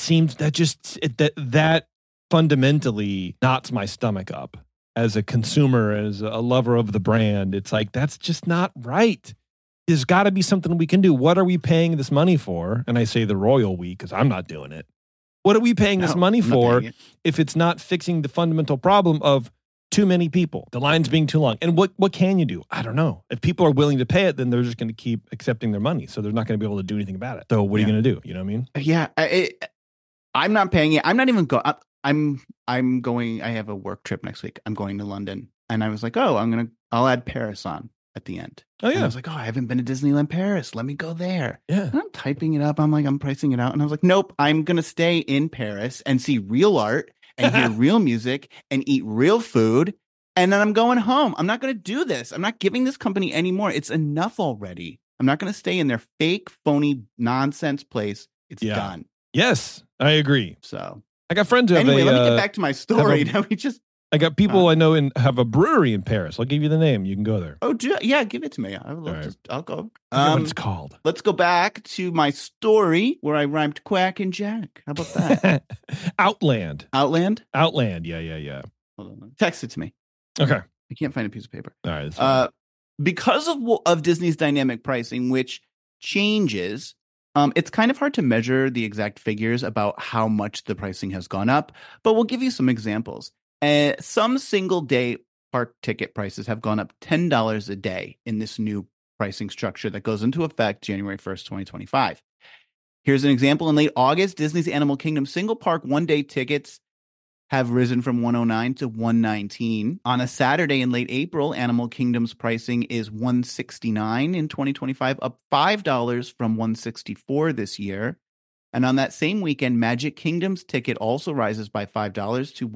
That fundamentally knots my stomach up as a consumer, as a lover of the brand. It's like, that's just not right. There's got to be something we can do. What are we paying this money for? And I say the royal we, because I'm not doing it. What are we paying this money for if it's not fixing the fundamental problem of too many people, the lines being too long? And what can you do? I don't know. If people are willing to pay it, then they're just going to keep accepting their money. So they're not going to be able to do anything about it. So what are you going to do? You know what I mean? Yeah. I'm not paying it. I'm not even going. I'm going. I have a work trip next week. I'm going to London. And I was like, I'll add Paris on at the end. Oh, yeah. And I was like, I haven't been to Disneyland Paris. Let me go there. Yeah. And I'm typing it up. I'm pricing it out. And I was like, nope, I'm going to stay in Paris and see real art and hear real music and eat real food. And then I'm going home. I'm not going to do this. I'm not giving this company any more. It's enough already. I'm not going to stay in their fake, phony nonsense place. It's done. Yes, I agree. So I got friends who have let me get back to my story. I got people I know have a brewery in Paris. I'll give you the name. You can go there. Oh, yeah, give it to me. I'll go. What it's called. Let's go back to my story where I rhymed quack and jack. How about that? Outland. Outland? Outland. Yeah. Hold on. Text it to me. Okay. I can't find a piece of paper. All right. Because of Disney's dynamic pricing, which changes, it's kind of hard to measure the exact figures about how much the pricing has gone up, but we'll give you some examples. Some single day park ticket prices have gone up $10 a day in this new pricing structure that goes into effect January 1st, 2025. Here's an example. In late August, Disney's Animal Kingdom single park one-day tickets have risen from $109 to $119. On a Saturday in late April, Animal Kingdom's pricing is $169 in 2025, up $5 from $164 this year. And on that same weekend, Magic Kingdom's ticket also rises by $5 to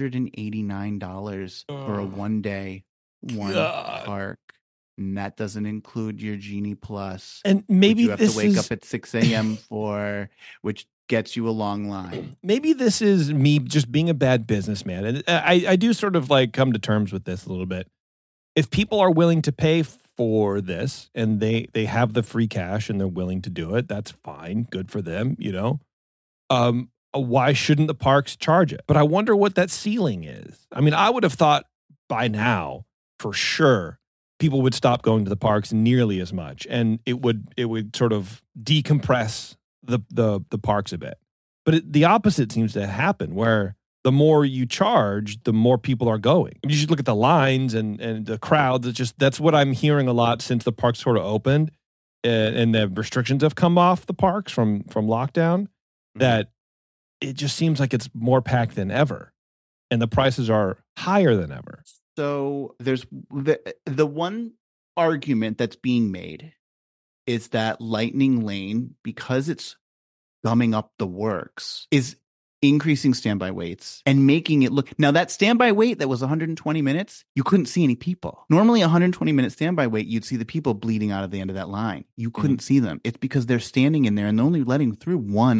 $189 for a one-day, park. And that doesn't include your Genie Plus. And maybe you have to wake up at 6 a.m. for, which gets you a long line. Maybe this is me just being a bad businessman. And I do sort of like come to terms with this a little bit. If people are willing to pay for this and they have the free cash and they're willing to do it, that's fine. Good for them, you know. Why shouldn't the parks charge it? But I wonder what that ceiling is. I mean, I would have thought by now, for sure, people would stop going to the parks nearly as much, and it would sort of decompress the parks a bit. But the opposite seems to happen, where the more you charge, the more people are going. You should look at the lines and the crowds. That's what I'm hearing a lot since the parks sort of opened, and the restrictions have come off the parks from lockdown. That it just seems like it's more packed than ever, and the prices are higher than ever. So there's the one argument that's being made is that Lightning Lane, because it's gumming up the works, is increasing standby waits and making it look. Now, that standby wait that was 120 minutes, you couldn't see any people. Normally, 120-minute standby wait, you'd see the people bleeding out of the end of that line. You couldn't see them. It's because they're standing in there and they're only letting through one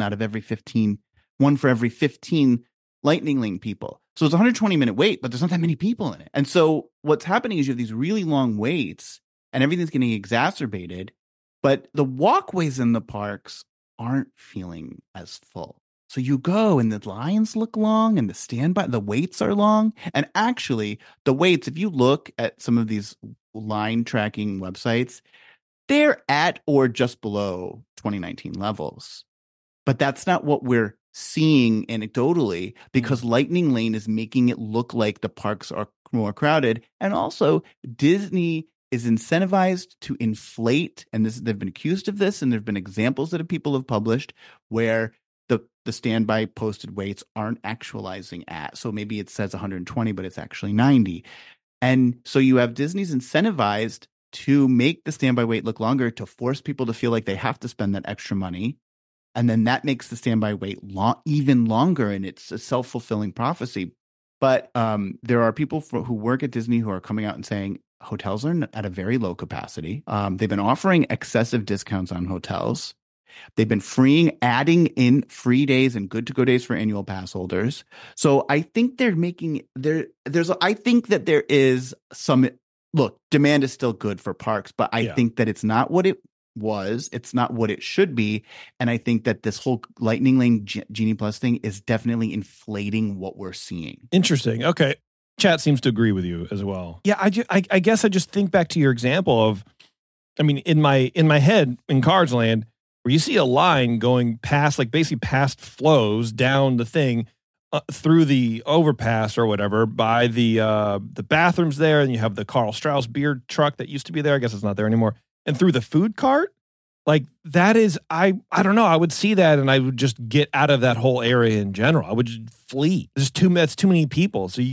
for every 15 Lightning Lane people. So it's a 120-minute wait, but there's not that many people in it. And so what's happening is you have these really long waits and everything's getting exacerbated, but the walkways in the parks aren't feeling as full. So you go and the lines look long and the waits are long. And actually, the waits, if you look at some of these line tracking websites, they're at or just below 2019 levels. But that's not what we're seeing anecdotally, because Lightning Lane is making it look like the parks are more crowded. And also, Disney is incentivized to inflate, and they've been accused of this, and there have been examples that people have published where the standby posted waits aren't actualizing at. So maybe it says 120, but it's actually 90. And so you have Disney's incentivized to make the standby wait look longer, to force people to feel like they have to spend that extra money. And then that makes the standby wait even longer, and it's a self-fulfilling prophecy. But there are people who work at Disney who are coming out and saying hotels are at a very low capacity. They've been offering excessive discounts on hotels. They've been adding in free days and good to go days for annual pass holders. So I think they're making I think that there is some demand is still good for parks, but I think that it's not what it was. It's not what it should be. And I think that this whole Lightning Lane Genie Plus thing is definitely inflating what we're seeing. Interesting. Okay. Chat seems to agree with you as well. Yeah, I guess I just think back to your example of, I mean, in my head, in Cars Land, where you see a line going past, like basically past flows down the thing, through the overpass or whatever, by the bathrooms there, and you have the Carl Strauss beer truck that used to be there. I guess it's not there anymore. And through the food cart, like that is, I don't know. I would see that and I would just get out of that whole area in general. I would just flee. That's too many people. So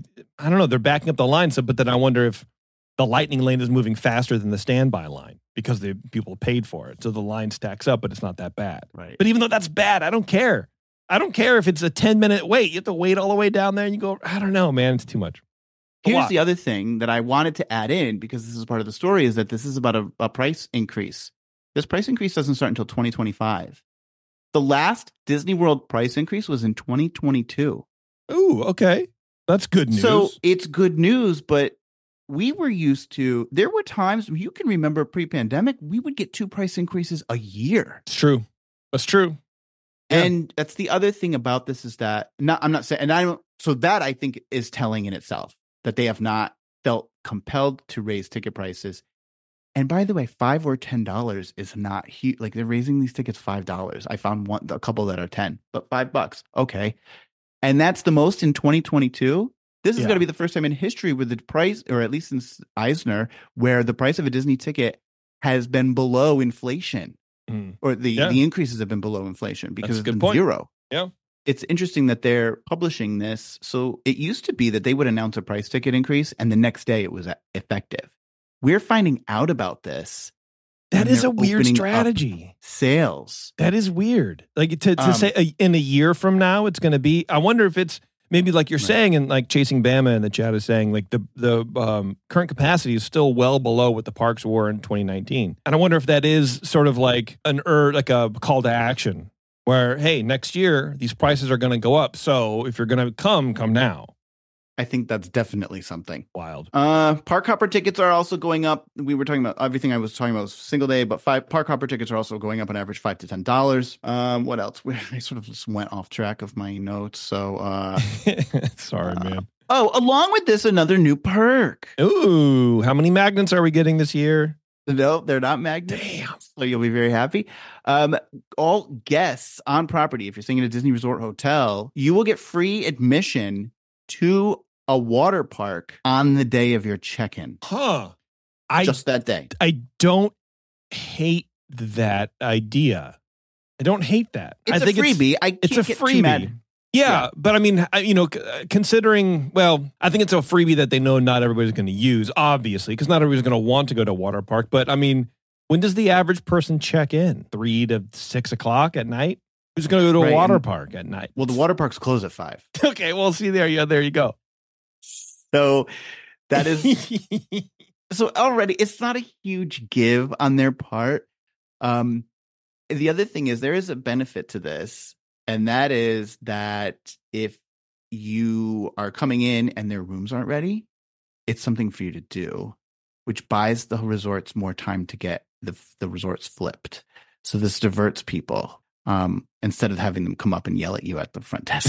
I don't know. They're backing up the line. So, but then I wonder if the Lightning Lane is moving faster than the standby line because the people paid for it. So the line stacks up, but it's not that bad. Right. But even though that's bad, I don't care. I don't care if it's a 10-minute wait. You have to wait all the way down there and you go, I don't know, man. It's too much. Here's the other thing that I wanted to add in, because this is part of the story, is that this is about a price increase. This price increase doesn't start until 2025. The last Disney World price increase was in 2022. Ooh, okay. That's good news. So it's good news, but we were used to, there were times, you can remember pre-pandemic, we would get 2 price increases a year. It's true. That's true. Yeah. And that's the other thing about this is that, I'm not saying, and I don't, so that I think is telling in itself, that they have not felt compelled to raise ticket prices. And by the way, $5 or $10 is not huge. Like, they're raising these tickets $5. I found a couple that are 10, but $5. Okay. And that's the most in 2022. This is going to be the first time in history where the price, or at least since Eisner, where the price of a Disney ticket has been below inflation, or the increases have been below inflation, because it's been zero. Yeah. It's interesting that they're publishing this. So it used to be that they would announce a price ticket increase and the next day it was effective. We're finding out about this. That is a weird strategy. Sales. That is weird. Like to say in a year from now, it's going to be, I wonder if it's maybe like you're saying, and like Chasing Bama in the chat is saying, like the current capacity is still well below what the parks were in 2019. And I wonder if that is sort of like like a call to action. where, hey, next year, these prices are going to go up. So if you're going to come now. I think that's definitely something. Wild. Park hopper tickets are also going up. We were talking about everything I was talking about was single day, but park hopper tickets are also going up on average $5 to $10. What else? I sort of just went off track of my notes. So sorry, man. Along with this, another new perk. Ooh, how many magnets are we getting this year? No, they're not magnets. Damn. So you'll be very happy. All guests on property, if you're staying in a Disney Resort hotel, you will get free admission to a water park on the day of your check-in. Just that day. I don't hate that idea. I don't hate that. It's a freebie. It's a freebie. Yeah, but I mean, considering, I think it's a freebie that they know not everybody's going to use, obviously, because not everybody's going to want to go to a water park. But I mean, when does the average person check in? 3 to 6 o'clock at night? Who's going to go to a water park at night? Well, the water parks close at 5. Okay, well, see there. Yeah, there you go. So that is so already it's not a huge give on their part. The other thing is there is a benefit to this, and that is that if you are coming in and their rooms aren't ready, it's something for you to do, which buys the resorts more time to get the resorts flipped. So this diverts people. Instead of having them come up and yell at you at the front desk.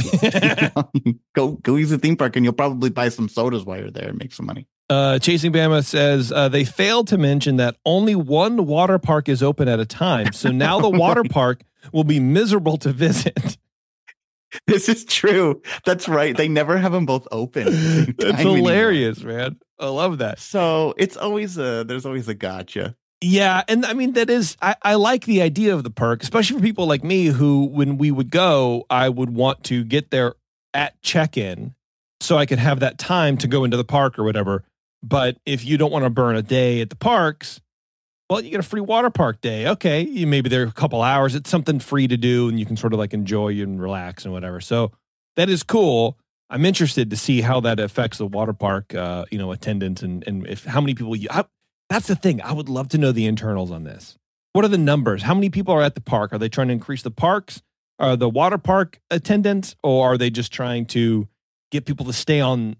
Go use the theme park and you'll probably buy some sodas while you're there and make some money. Chasing Bama says they failed to mention that only one water park is open at a time. So now the water park will be miserable to visit. This is true. That's right. They never have them both open. It's hilarious, man. I love that. So it's always there's always a gotcha. Yeah, and I mean, that is, I like the idea of the perk, especially for people like me who, when we would go, I would want to get there at check-in so I could have that time to go into the park or whatever. But if you don't want to burn a day at the parks, well, you get a free water park day. Okay, you may be there a couple hours. It's something free to do, and you can sort of like enjoy and relax and whatever. So that is cool. I'm interested to see how that affects the water park, attendance and if how many people that's the thing. I would love to know the internals on this. What are the numbers? How many people are at the park? Are they trying to increase the parks, the water park attendance, or are they just trying to get people to stay on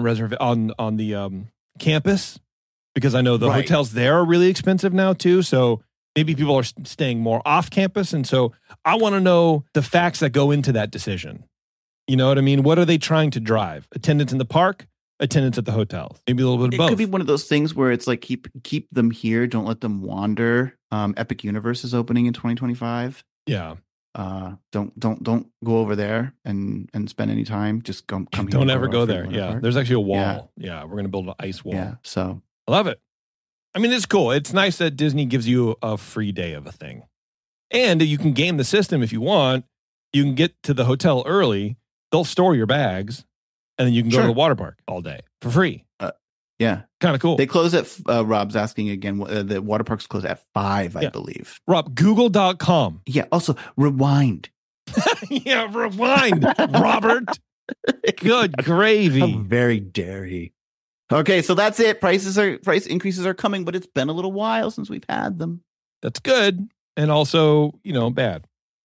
the campus? Because I know the hotels there are really expensive now too. So maybe people are staying more off campus, and so I want to know the facts that go into that decision. You know what I mean? What are they trying to drive? Attendance in the park? Attendance at the hotels? Maybe a little bit of both. It could be one of those things where it's like keep them here, don't let them wander. Epic Universe is opening in 2025. Yeah. Don't go over there and spend any time. Just come here. Don't ever go there. Yeah. Park. There's actually a wall. Yeah. We're gonna build an ice wall. Yeah. So I love it. I mean, it's cool. It's nice that Disney gives you a free day of a thing, and you can game the system if you want. You can get to the hotel early. They'll store your bags. And then you can go to the water park all day for free. Yeah. Kind of cool. They close at, Rob's asking again, the water parks close at 5, I believe. Rob, Google.com. Yeah. Also, rewind. Yeah, rewind, Robert. Good gravy. I'm very dairy. Okay, so that's it. Price increases are coming, but it's been a little while since we've had them. That's good. And also, bad.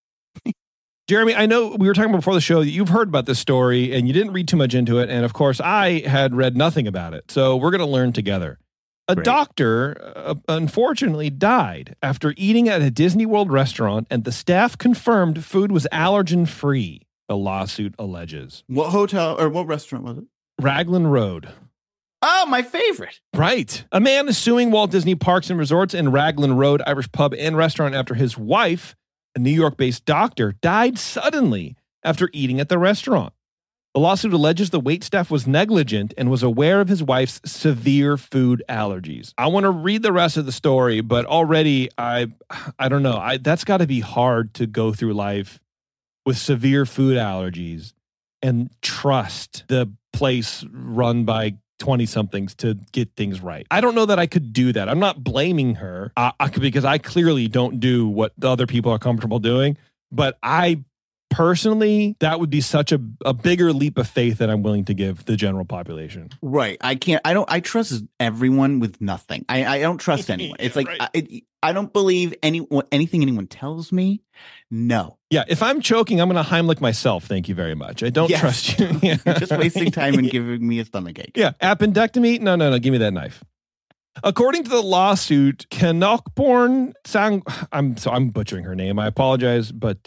Jeremy, I know we were talking before the show that you've heard about this story and you didn't read too much into it. And of course, I had read nothing about it. So we're going to learn together. A doctor, unfortunately, died after eating at a Disney World restaurant, and the staff confirmed food was allergen-free, the lawsuit alleges. What hotel or what restaurant was it? Raglan Road. Oh, my favorite. Right. A man is suing Walt Disney Parks and Resorts and Raglan Road Irish Pub and Restaurant after his wife, a New York-based doctor, died suddenly after eating at the restaurant. The lawsuit alleges the waitstaff was negligent and was aware of his wife's severe food allergies. I want to read the rest of the story, but already I don't know. That's got to be hard to go through life with severe food allergies and trust the place run by 20-somethings to get things right. I don't know that I could do that. I'm not blaming her because I clearly don't do what the other people are comfortable doing, but I personally, that would be such a bigger leap of faith than I'm willing to give the general population. Right. I trust everyone with nothing. I don't trust anyone. It's like, right. I don't believe anything anyone tells me. No. Yeah. If I'm choking, I'm going to Heimlich myself. Thank you very much. I don't trust you. You're just wasting time and giving me a stomachache. Yeah. Appendectomy? No. Give me that knife. According to the lawsuit, Kenokborn Sang, I'm butchering her name. I apologize, but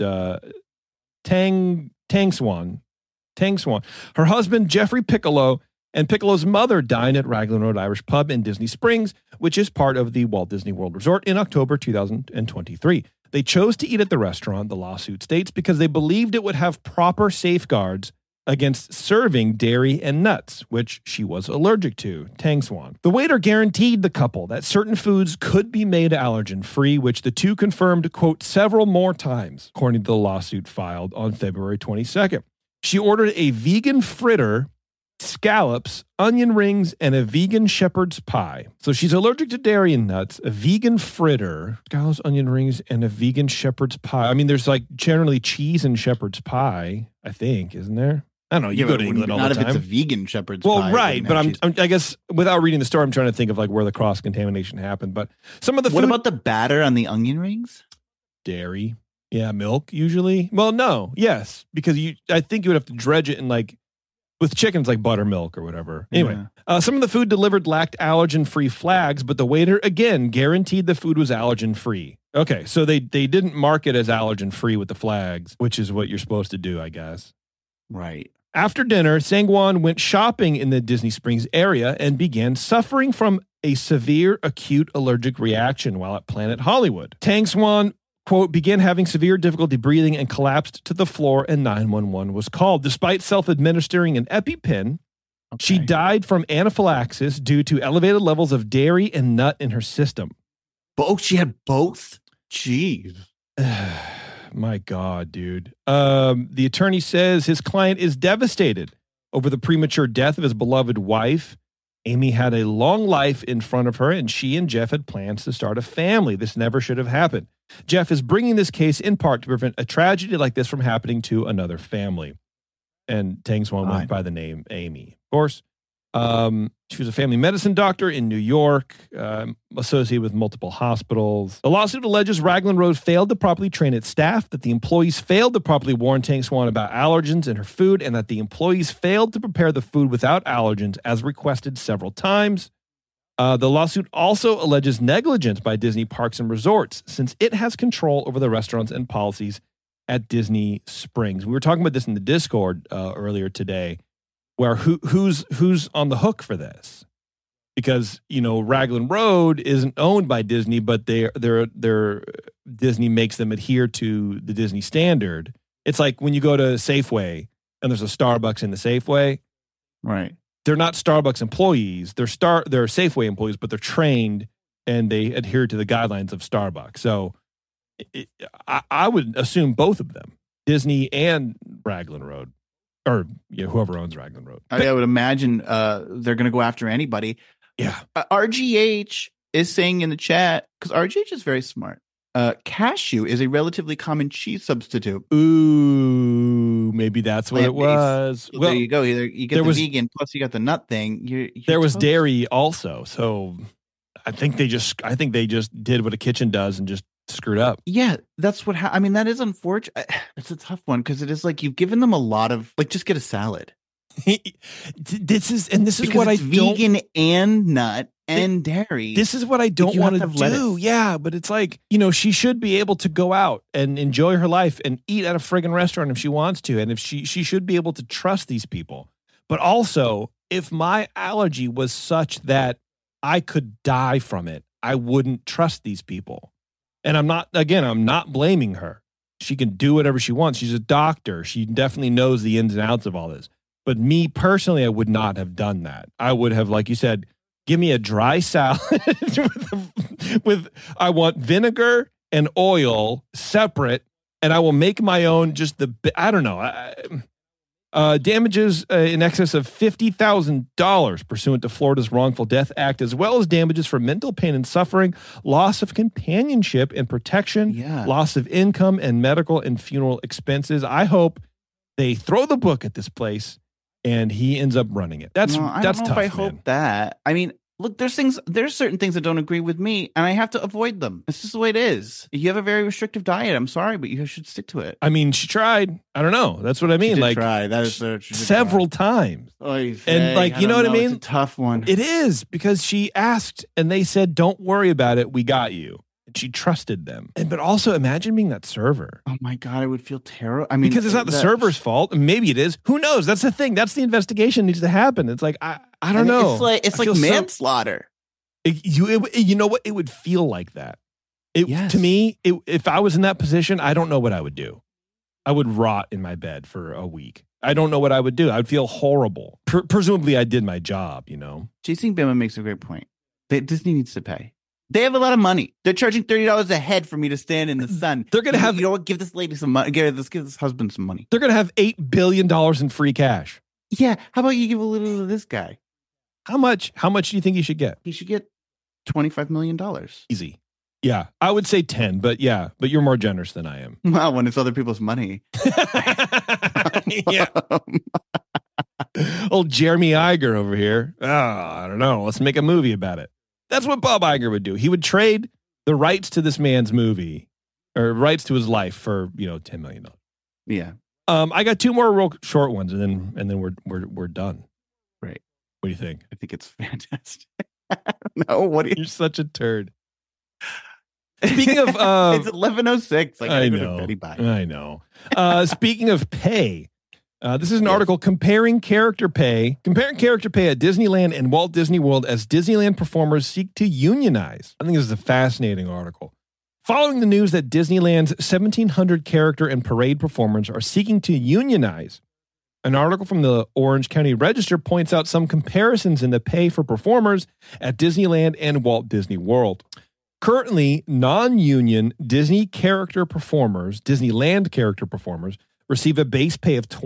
Tang Swan. Her husband, Jeffrey Piccolo, and Piccolo's mother dined at Raglan Road Irish Pub in Disney Springs, which is part of the Walt Disney World Resort, in October 2023. They chose to eat at the restaurant, the lawsuit states, because they believed it would have proper safeguards against serving dairy and nuts, which she was allergic to, Tang Swan. The waiter guaranteed the couple that certain foods could be made allergen-free, which the two confirmed, quote, several more times, according to the lawsuit filed on February 22nd. She ordered a vegan fritter, scallops, onion rings, and a vegan shepherd's pie. So she's allergic to dairy and nuts, a vegan fritter, scallops, onion rings, and a vegan shepherd's pie. I mean, there's like generally cheese in shepherd's pie, I think, isn't there? I don't know. You go to England all the time. Not if it's a vegan shepherd's pie. Well, right. But I guess without reading the story, I'm trying to think of like where the cross-contamination happened. But some of the food... What about the batter on the onion rings? Dairy. Yeah, milk usually. Well, no. Yes. Because I think you would have to dredge it in like... With chickens, like buttermilk or whatever. Anyway, some of the food delivered lacked allergen-free flags, but the waiter, again, guaranteed the food was allergen-free. Okay, so they didn't mark it as allergen-free with the flags, which is what you're supposed to do, I guess. Right. After dinner, Sangwan went shopping in the Disney Springs area and began suffering from a severe acute allergic reaction while at Planet Hollywood. Tang Swan, quote, began having severe difficulty breathing and collapsed to the floor, and 911 was called. Despite self-administering an EpiPen, she died from anaphylaxis due to elevated levels of dairy and nut in her system. Oh, she had both? Jeez. My God, dude. The attorney says his client is devastated over the premature death of his beloved wife. Amy had a long life in front of her, and she and Jeff had plans to start a family. This never should have happened. Jeff is bringing this case in part to prevent a tragedy like this from happening to another family. And Tang Swan went by the name Amy, of course. She was a family medicine doctor in New York, associated with multiple hospitals. The lawsuit alleges Raglan Road failed to properly train its staff, that the employees failed to properly warn Tang Swan about allergens in her food, and that the employees failed to prepare the food without allergens as requested several times. The lawsuit also alleges negligence by Disney Parks and Resorts, since it has control over the restaurants and policies at Disney Springs. We were talking about this in the Discord earlier today, where who's on the hook for this? Because, you know, Raglan Road isn't owned by Disney, but their Disney makes them adhere to the Disney standard. It's like when you go to Safeway and there's a Starbucks in the Safeway. Right. They're not Starbucks employees. They're Safeway employees, but they're trained and they adhere to the guidelines of Starbucks. So I would assume both of them, Disney and Raglan Road. Or whoever owns Raglan Road. I would imagine they're going to go after anybody. Yeah. RGH is saying in the chat, because RGH is very smart, cashew is a relatively common cheese substitute. Ooh, maybe that's what it was. Well, there you go. You get the vegan, plus you got the nut thing. There was dairy also. So I think they just did what a kitchen does and just screwed up. Yeah, that's what I mean, that is unfortunate. It's a tough one because it is like you've given them a lot of like, just get a salad. This is because what I vegan and nut and dairy. This is what I don't want to do. Lettuce. Yeah, but it's like, she should be able to go out and enjoy her life and eat at a friggin' restaurant if she wants to, and if she should be able to trust these people. But also, if my allergy was such that I could die from it, I wouldn't trust these people. And I'm not blaming her. She can do whatever she wants. She's a doctor. She definitely knows the ins and outs of all this. But me personally, I would not have done that. I would have, like you said, give me a dry salad with I want vinegar and oil separate, and I will make my own. I don't know. Damages in excess of $50,000 pursuant to Florida's Wrongful Death Act, as well as damages for mental pain and suffering, loss of companionship and protection, loss of income, and medical and funeral expenses. I hope they throw the book at this place and he ends up running it. That's tough, if I hope that. I mean, look, there's certain things that don't agree with me, and I have to avoid them. It's just the way it is. You have a very restrictive diet. I'm sorry, but you should stick to it. I mean, she tried. I don't know. That's what I mean. She did like try. That is several times. And like, you know what I mean? It's a tough one. It is, because she asked and they said, "Don't worry about it. We got you." And she trusted them. But also imagine being that server. Oh my God, I would feel terrible. I mean, because it's not the server's fault. Maybe it is. Who knows? That's the thing. That's the investigation needs to happen. It's like, I don't know. It's like manslaughter. You know what? It would feel like that. To me, if I was in that position, I don't know what I would do. I would rot in my bed for a week. I don't know what I would do. I would feel horrible. Presumably, I did my job, you know? Jason Bama makes a great point. Disney needs to pay. They have a lot of money. They're charging $30 a head for me to stand in the sun. They're going to have... You know what? Give this lady some money. Give this husband some money. They're going to have $8 billion in free cash. Yeah. How about you give a little to this guy? How much do you think he should get? He should get $25 million. Easy. Yeah. I would say 10, but you're more generous than I am. Well, when it's other people's money. Yeah. Old Jeremy Iger over here. Oh, I don't know. Let's make a movie about it. That's what Bob Iger would do. He would trade the rights to this man's movie or rights to his life for, $10 million. Yeah. I got two more real short ones and then we're done. Right. What do you think? I think it's fantastic. No, you're such a turd. Speaking of it's 11:06. I know. Speaking of pay, this is an article comparing character pay at Disneyland and Walt Disney World as Disneyland performers seek to unionize. I think this is a fascinating article. Following the news that Disneyland's 1,700 character and parade performers are seeking to unionize, an article from the Orange County Register points out some comparisons in the pay for performers at Disneyland and Walt Disney World. Currently, non-union Disneyland character performers receive a base pay of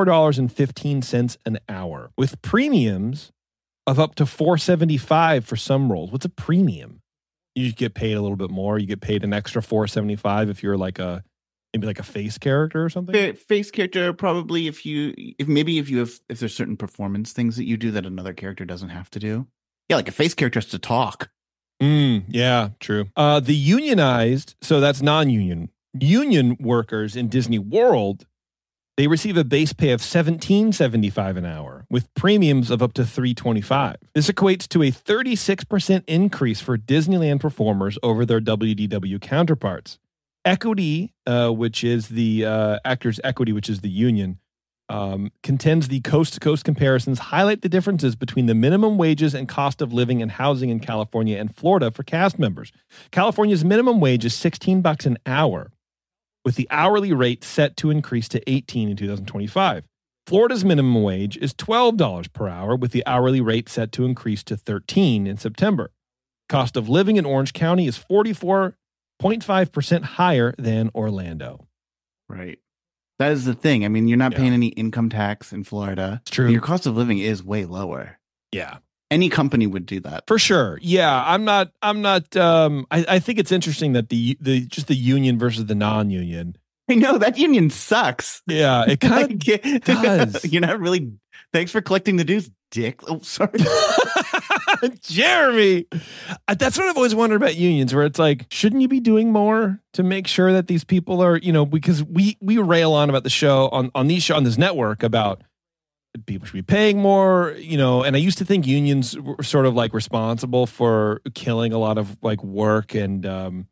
$24.15 an hour, with premiums of up to $4.75 for some roles. What's a premium? You get paid a little bit more. You get paid an extra $4.75 if you're maybe like a face character or something. Face character, probably if there's certain performance things that you do that another character doesn't have to do. Yeah, like a face character has to talk. Yeah, true. The unionized, so that's non-union, union workers in Disney World, they receive a base pay of $17.75 an hour with premiums of up to $3.25. This equates to a 36% increase for Disneyland performers over their WDW counterparts. Equity, which is the Actors Equity, which is the union, contends the coast-to-coast comparisons highlight the differences between the minimum wages and cost of living and housing in California and Florida for cast members. California's minimum wage is $16 an hour, with the hourly rate set to increase to $18 in 2025. Florida's minimum wage is $12 per hour, with the hourly rate set to increase to $13 in September. Cost of living in Orange County is 44.5% higher than Orlando. Right. That is the thing. I mean, you're not paying any income tax in Florida. It's true. Your cost of living is way lower. Yeah. Any company would do that. For sure. Yeah. I'm not, I think it's interesting that the union versus the non-union. I know that union sucks. Yeah. It kind of does. You're not really, thanks for collecting the dues, dick. Oh, sorry. Jeremy. That's what I've always wondered about unions, where it's like, shouldn't you be doing more to make sure that these people are, because we rail on about the show on this network about people should be paying more, and I used to think unions were sort of like responsible for killing a lot of like work and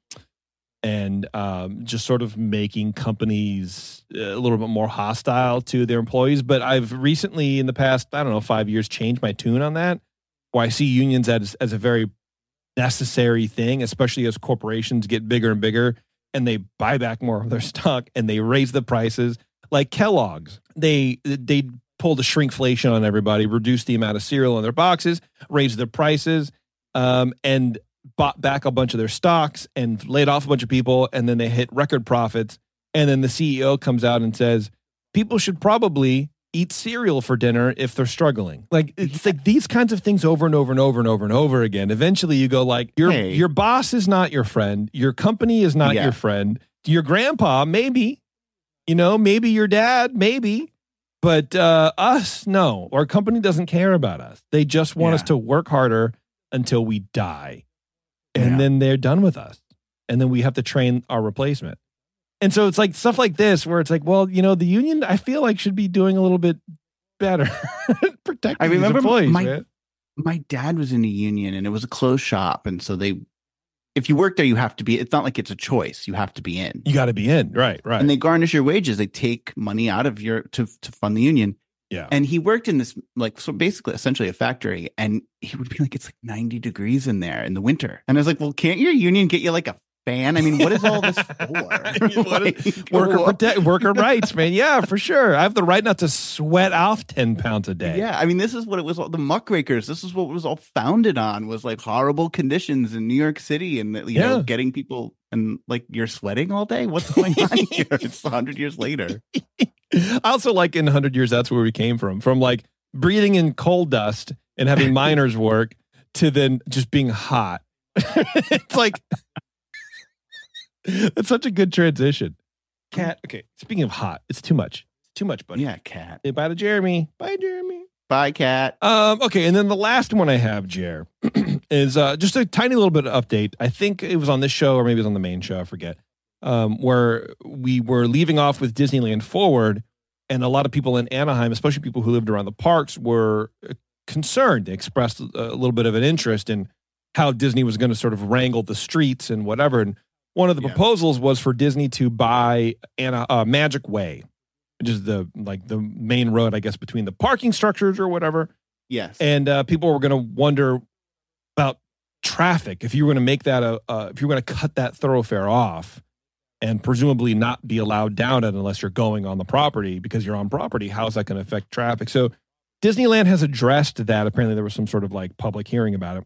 just sort of making companies a little bit more hostile to their employees. But I've recently, in the past, 5 years, changed my tune on that, where I see unions as a very necessary thing, especially as corporations get bigger and bigger and they buy back more of their stock and they raise the prices. Like Kellogg's, they pulled a shrinkflation on everybody, reduced the amount of cereal in their boxes, raised their prices, and bought back a bunch of their stocks and laid off a bunch of people, and then they hit record profits. And then the CEO comes out and says, people should probably eat cereal for dinner if they're struggling. Like it's like these kinds of things over and over and over and over and over again. Eventually you go like your boss is not your friend. Your company is not your friend. Your grandpa, maybe, maybe your dad, maybe, but us, no. Our company doesn't care about us. They just want us to work harder until we die. And then they're done with us. And then we have to train our replacement. And so it's like stuff like this where it's like, well, the union, I feel like should be doing a little bit better protecting these employees. My dad was in a union and it was a closed shop. And so if you work there, you have to be, it's not like it's a choice. You have to be in. You got to be in. Right. And they garnish your wages. They take money out of to fund the union. Yeah. And he worked in this, basically essentially a factory. And he would be like, it's like 90 degrees in there in the winter. And I was like, well, can't your union get you like a fan? I mean, what is all this for? Worker rights, man. Yeah, for sure. I have the right not to sweat off 10 pounds a day. Yeah, I mean, this is what it was. The muckrakers. This is what it was all founded on. Was like horrible conditions in New York City, and getting people and like you're sweating all day. What's going on here? It's 100 years later. I also like in 100 years. That's where we came from like breathing in coal dust and having miners work to then just being hot. It's like. It's such a good transition. Cat. Okay. Speaking of hot, it's too much. It's too much, buddy. Yeah, Cat. Say bye to Jeremy. Bye, Jeremy. Bye, Cat. Okay. And then the last one I have, Jer, is just a tiny little bit of update. I think it was on this show or maybe it was on the main show. I forget. Where we were leaving off with Disneyland Forward, and a lot of people in Anaheim, especially people who lived around the parks, were concerned. They expressed a little bit of an interest in how Disney was going to sort of wrangle the streets and whatever. And one of the proposals was for Disney to buy Magic Way, which is the main road, I guess, between the parking structures or whatever. Yes. And people were going to wonder about traffic if you were going to make that if you were going to cut that thoroughfare off and presumably not be allowed down it unless you're going on the property because you're on property. How is that going to affect traffic? So Disneyland has addressed that. Apparently there was some sort of like public hearing about it.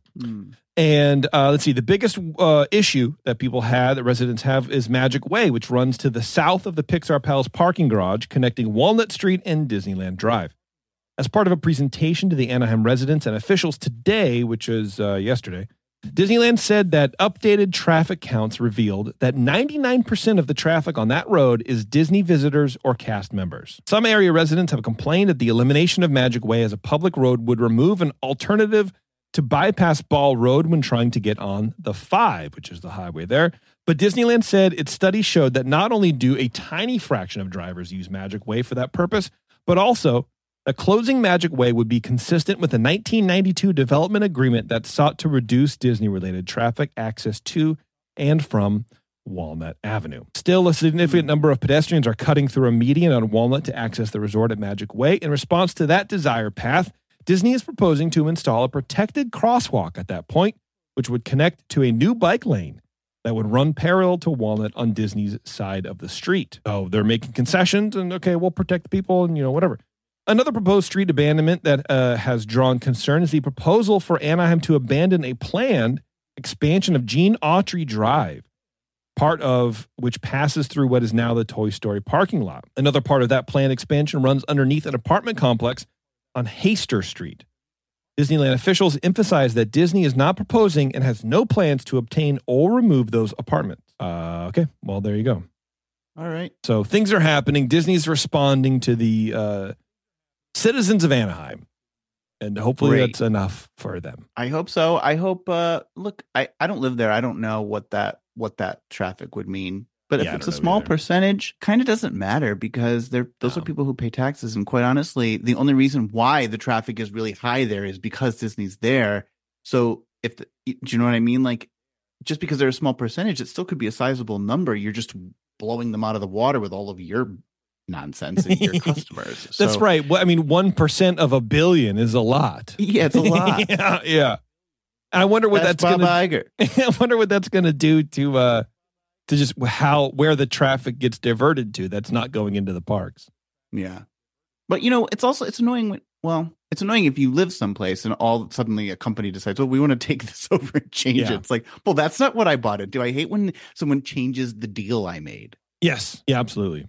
And let's see, the biggest issue that people had, that residents have, is Magic Way, which runs to the south of the Pixar Palace parking garage, connecting Walnut Street and Disneyland Drive. As part of a presentation to the Anaheim residents and officials today, which is yesterday, Disneyland said that updated traffic counts revealed that 99% of the traffic on that road is Disney visitors or cast members. Some area residents have complained that the elimination of Magic Way as a public road would remove an alternative to bypass Ball Road when trying to get on the 5, which is the highway there. But Disneyland said its study showed that not only do a tiny fraction of drivers use Magic Way for that purpose, but also that closing Magic Way would be consistent with the 1992 development agreement that sought to reduce Disney-related traffic access to and from Walnut Avenue. Still, a significant number of pedestrians are cutting through a median on Walnut to access the resort at Magic Way. In response to that desired path, Disney is proposing to install a protected crosswalk at that point, which would connect to a new bike lane that would run parallel to Walnut on Disney's side of the street. So they're making concessions and, okay, we'll protect the people and, whatever. Another proposed street abandonment that has drawn concern is the proposal for Anaheim to abandon a planned expansion of Gene Autry Drive, part of which passes through what is now the Toy Story parking lot. Another part of that planned expansion runs underneath an apartment complex on Hayster Street. Disneyland officials emphasize that Disney is not proposing and has no plans to obtain or remove those apartments. Okay, well, there you go. All right. So things are happening. Disney's responding to the citizens of Anaheim, and hopefully that's enough for them. I hope so. I hope look, I don't live there. I don't know what that traffic would mean, but if it's a small percentage, kind of doesn't matter because those are people who pay taxes, and quite honestly, the only reason why the traffic is really high there is because Disney's there. So do you know what I mean? Like, just because they're a small percentage, it still could be a sizable number. You're just blowing them out of the water with all of your nonsense and your customers. That's right. Well, I mean, 1% of a billion is a lot. Yeah, it's a lot. yeah. And I wonder what that's going to. I wonder what that's going to do to just where the traffic gets diverted to. That's not going into the parks. Yeah, but it's annoying. It's annoying if you live someplace and suddenly a company decides, well, we want to take this over and change it. It's like, well, that's not what I bought it. Do I hate when someone changes the deal I made? Yes. Yeah, absolutely.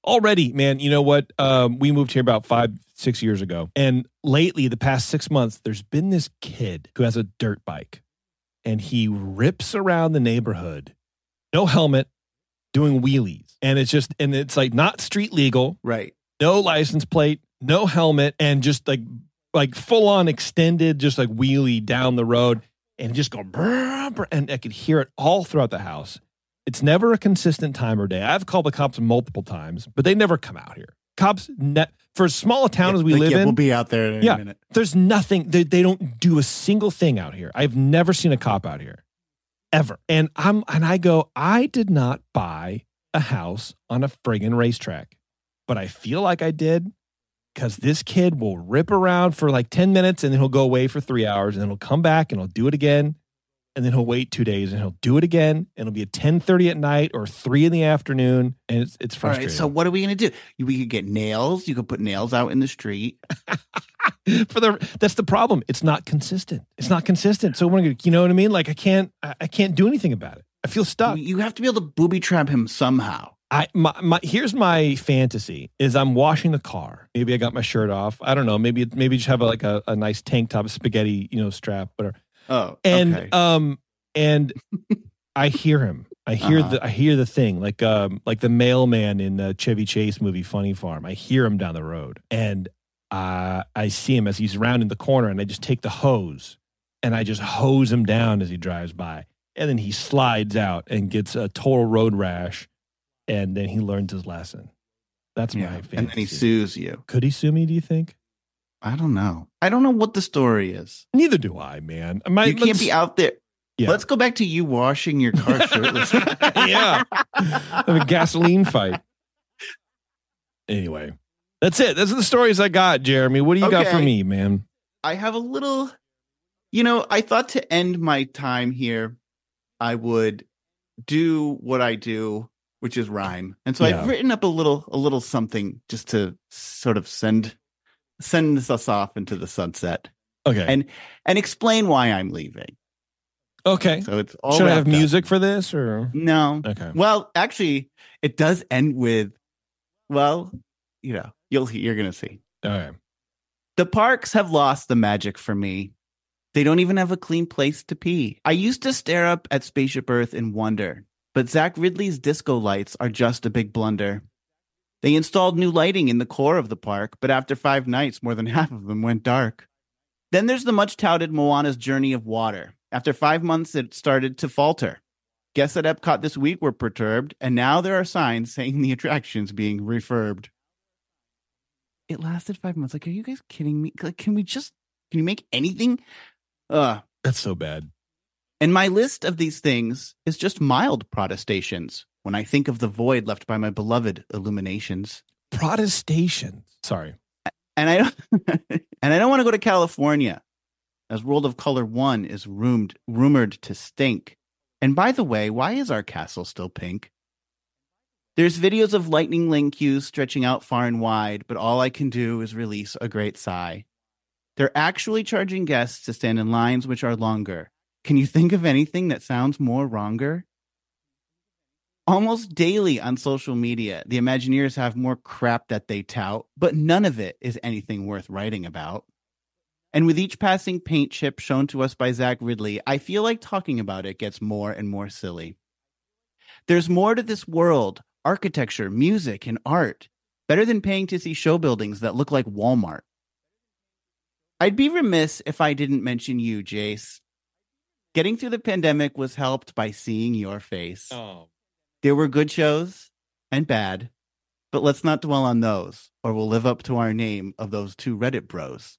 Already, man, you know what? We moved here about 5-6 years ago. And lately, the past 6 months, there's been this kid who has a dirt bike. And he rips around the neighborhood, no helmet, doing wheelies. And it's like not street legal. Right. No license plate, no helmet, and just like full on extended, just like wheelie down the road. And just go, brr, brr, and I could hear it all throughout the house. It's never a consistent time or day. I've called the cops multiple times, but they never come out here. Cops, for as small a town as we live in. We'll be out there in a minute. There's nothing. They don't do a single thing out here. I've never seen a cop out here, ever. And I go, I did not buy a house on a friggin' racetrack, but I feel like I did because this kid will rip around for like 10 minutes and then he'll go away for 3 hours and then he'll come back and he'll do it again. And then he'll wait 2 days and he'll do it again. And it'll be at 10:30 at night or 3 in the afternoon. And it's frustrating. All right, so what are we going to do? We could get nails. You could put nails out in the street. That's the problem. It's not consistent. So we're gonna, you know what I mean? Like I can't do anything about it. I feel stuck. You have to be able to booby trap him somehow. Here's my fantasy is I'm washing the car. Maybe I got my shirt off. I don't know. Maybe just have a nice tank top, spaghetti, strap, whatever. Oh, and okay. And I hear him. I hear the thing like the mailman in the Chevy Chase movie Funny Farm. I hear him down the road, and I see him as he's rounding the corner, and I just take the hose and I just hose him down as he drives by, and then he slides out and gets a total road rash, and then he learns his lesson. That's my fantasy. And then he sues you. Could he sue me? Do you think? I don't know. I don't know what the story is. Neither do I, man. You can't be out there. Yeah. Let's go back to you washing your car shirtless. Yeah. A gasoline fight. Anyway, that's it. Those are the stories I got, Jeremy. What do you got for me, man? I have a little, I thought to end my time here, I would do what I do, which is rhyme. And so I've written up a little something just to sort of send us off into the sunset. Okay. And explain why I'm leaving. Okay. So it's all Should I have music for this or no? Okay. Well, actually, it does end with, you're going to see. All right. The parks have lost the magic for me. They don't even have a clean place to pee. I used to stare up at Spaceship Earth in wonder, but Zach Ridley's disco lights are just a big blunder. They installed new lighting in the core of the park, but after 5 nights, more than half of them went dark. Then there's the much-touted Moana's Journey of Water. After 5 months, it started to falter. Guests at Epcot this week were perturbed, and now there are signs saying the attraction's being refurbed. It lasted 5 months. Like, are you guys kidding me? Like, can you make anything? That's so bad. And my list of these things is just mild protestations when I think of the void left by my beloved Illuminations. Protestations. Sorry. And I don't want to go to California, as World of Color 1 is rumored to stink. And by the way, why is our castle still pink? There's videos of lightning lane queues stretching out far and wide, but all I can do is release a great sigh. They're actually charging guests to stand in lines which are longer. Can you think of anything that sounds more wronger? Almost daily on social media, the Imagineers have more crap that they tout, but none of it is anything worth writing about. And with each passing paint chip shown to us by Zach Ridley, I feel like talking about it gets more and more silly. There's more to this world, architecture, music, and art, better than paying to see show buildings that look like Walmart. I'd be remiss if I didn't mention you, Jace. Getting through the pandemic was helped by seeing your face. Oh. There were good shows and bad, but let's not dwell on those, or we'll live up to our name of those 2 Reddit bros.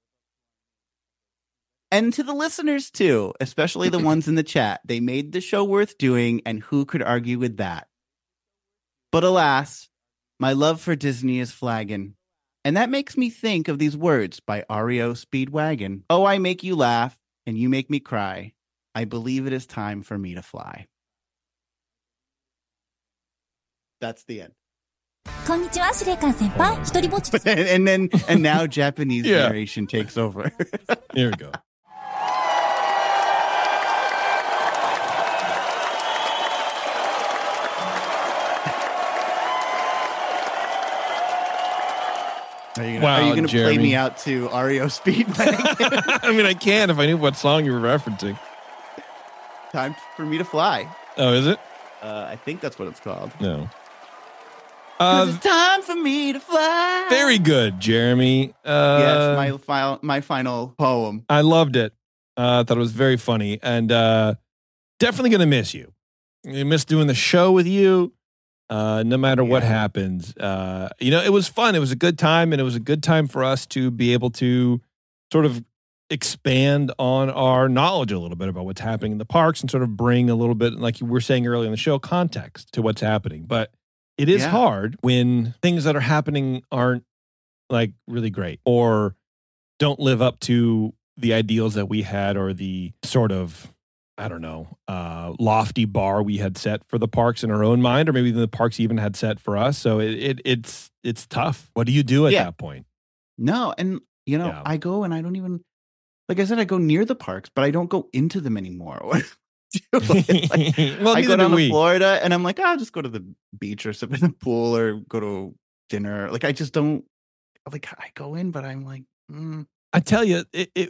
And to the listeners, too, especially the ones in the chat, they made the show worth doing, and who could argue with that? But alas, my love for Disney is flagging. And that makes me think of these words by REO Speedwagon. Oh, I make you laugh, and you make me cry. I believe it is time for me to fly. That's the end. こんにちは、司令官先輩。一人ぼっち。 and now Japanese narration takes over. Here we go. Are you going to play me out to REO Speedwagon? I mean, I can if I knew what song you were referencing. Time for Me to Fly. Oh, is it? I think that's what it's called. No. It's time for me to fly. Very good, Jeremy. Yes, my final poem. I loved it. I thought it was very funny, and definitely going to miss you. I miss doing the show with you. No matter what happens, it was fun. It was a good time, and it was a good time for us to be able to sort of expand on our knowledge a little bit about what's happening in the parks and sort of bring a little bit, like you were saying earlier in the show, context to what's happening. But it is hard when things that are happening aren't like really great or don't live up to the ideals that we had or the sort of, I don't know, lofty bar we had set for the parks in our own mind, or maybe the parks even had set for us. So it's tough. What do you do at that point? No, and I go and I don't even, like I said, I go near the parks, but I don't go into them anymore. Well, I go down to Florida and I'm like, I'll just go to the beach or sit in the pool or go to dinner. Like I just don't, like I go in, but I'm like, I tell you,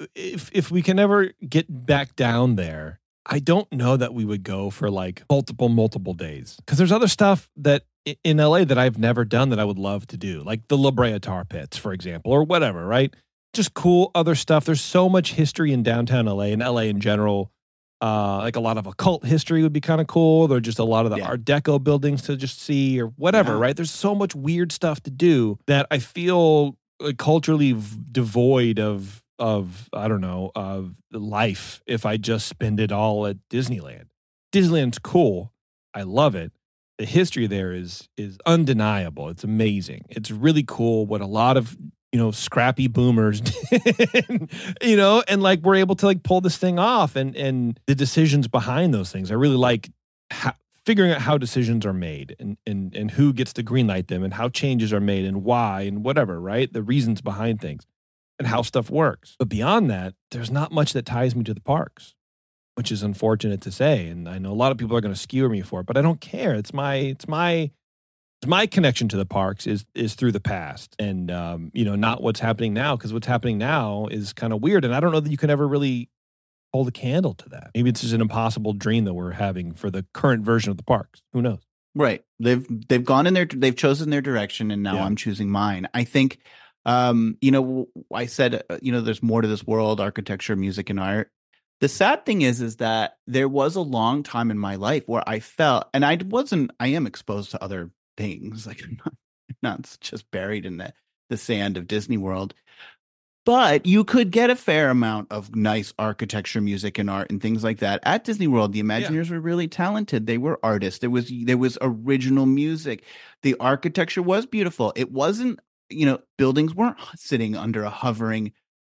if we can ever get back down there, I don't know that we would go for like multiple days, because there's other stuff that in LA that I've never done that I would love to do, like the La Brea Tar Pits, for example, or whatever, right? Just cool other stuff. There's so much history in downtown LA and LA in general. Like a lot of occult history would be kind of cool. There's just a lot of the Art Deco buildings to just see or whatever, right? There's so much weird stuff to do that I feel culturally devoid of I don't know, of life if I just spend it all at Disneyland. Disneyland's cool. I love it. The history there is undeniable. It's amazing. It's really cool what a lot of scrappy boomers did, and like we're able to like pull this thing off and the decisions behind those things. I really like figuring out how decisions are made and who gets to greenlight them and how changes are made and why and whatever, right? The reasons behind things and how stuff works. But beyond that, there's not much that ties me to the parks, which is unfortunate to say. And I know a lot of people are going to skewer me for it, but I don't care. It's my connection to the parks is through the past and, not what's happening now, because what's happening now is kind of weird. And I don't know that you can ever really hold a candle to that. Maybe it's just an impossible dream that we're having for the current version of the parks. Who knows? Right. They've gone in they've chosen their direction, and now I'm choosing mine. I think, I said, there's more to this world, architecture, music, and art. The sad thing is that there was a long time in my life where I felt, and I am exposed to other things, like I'm not just buried in the sand of Disney World, but you could get a fair amount of nice architecture, music, and art and things like that at Disney World. The Imagineers were really talented. They were artists. There was original music. The architecture was beautiful. It wasn't, buildings weren't sitting under a hovering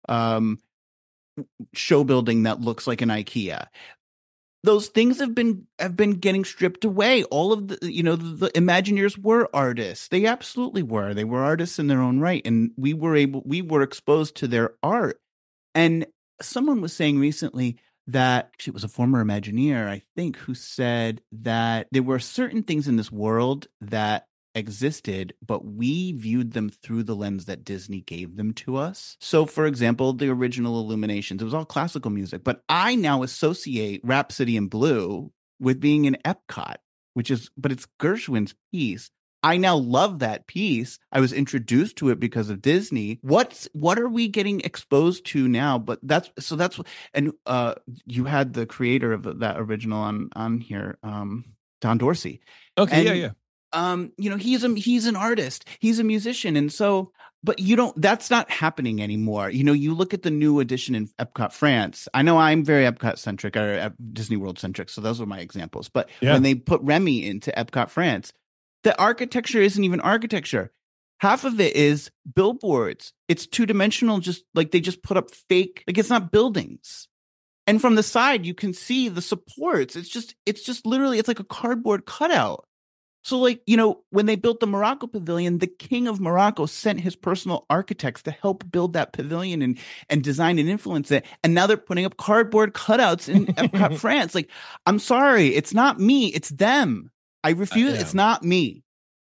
show building that looks like an IKEA. Those things have been getting stripped away. All of the Imagineers were artists. They absolutely were. They were artists in their own right. And we were exposed to their art. And someone was saying recently that, it was a former Imagineer, I think, who said that there were certain things in this world that existed, but we viewed them through the lens that Disney gave them to us. So, for example, the original Illuminations, it was all classical music, but I now associate Rhapsody in Blue with being in Epcot, but it's Gershwin's piece. I now love that piece. I was introduced to it because of Disney. What are we getting exposed to now? But that's and you had the creator of that original on here, Don Dorsey. Okay, yeah. He's an artist, he's a musician. And so, but that's not happening anymore. You look at the new edition in Epcot France. I know I'm very Epcot centric or Disney World centric. So those are my examples. But when they put Remy into Epcot France, the architecture isn't even architecture. Half of it is billboards. It's 2-dimensional, just like they just put up fake, like it's not buildings. And from the side, you can see the supports. It's just literally, it's like a cardboard cutout. So, like, when they built the Morocco Pavilion, the King of Morocco sent his personal architects to help build that pavilion and design and influence it. And now they're putting up cardboard cutouts in Epcot France. Like, I'm sorry, it's not me, it's them. I refuse. It's not me.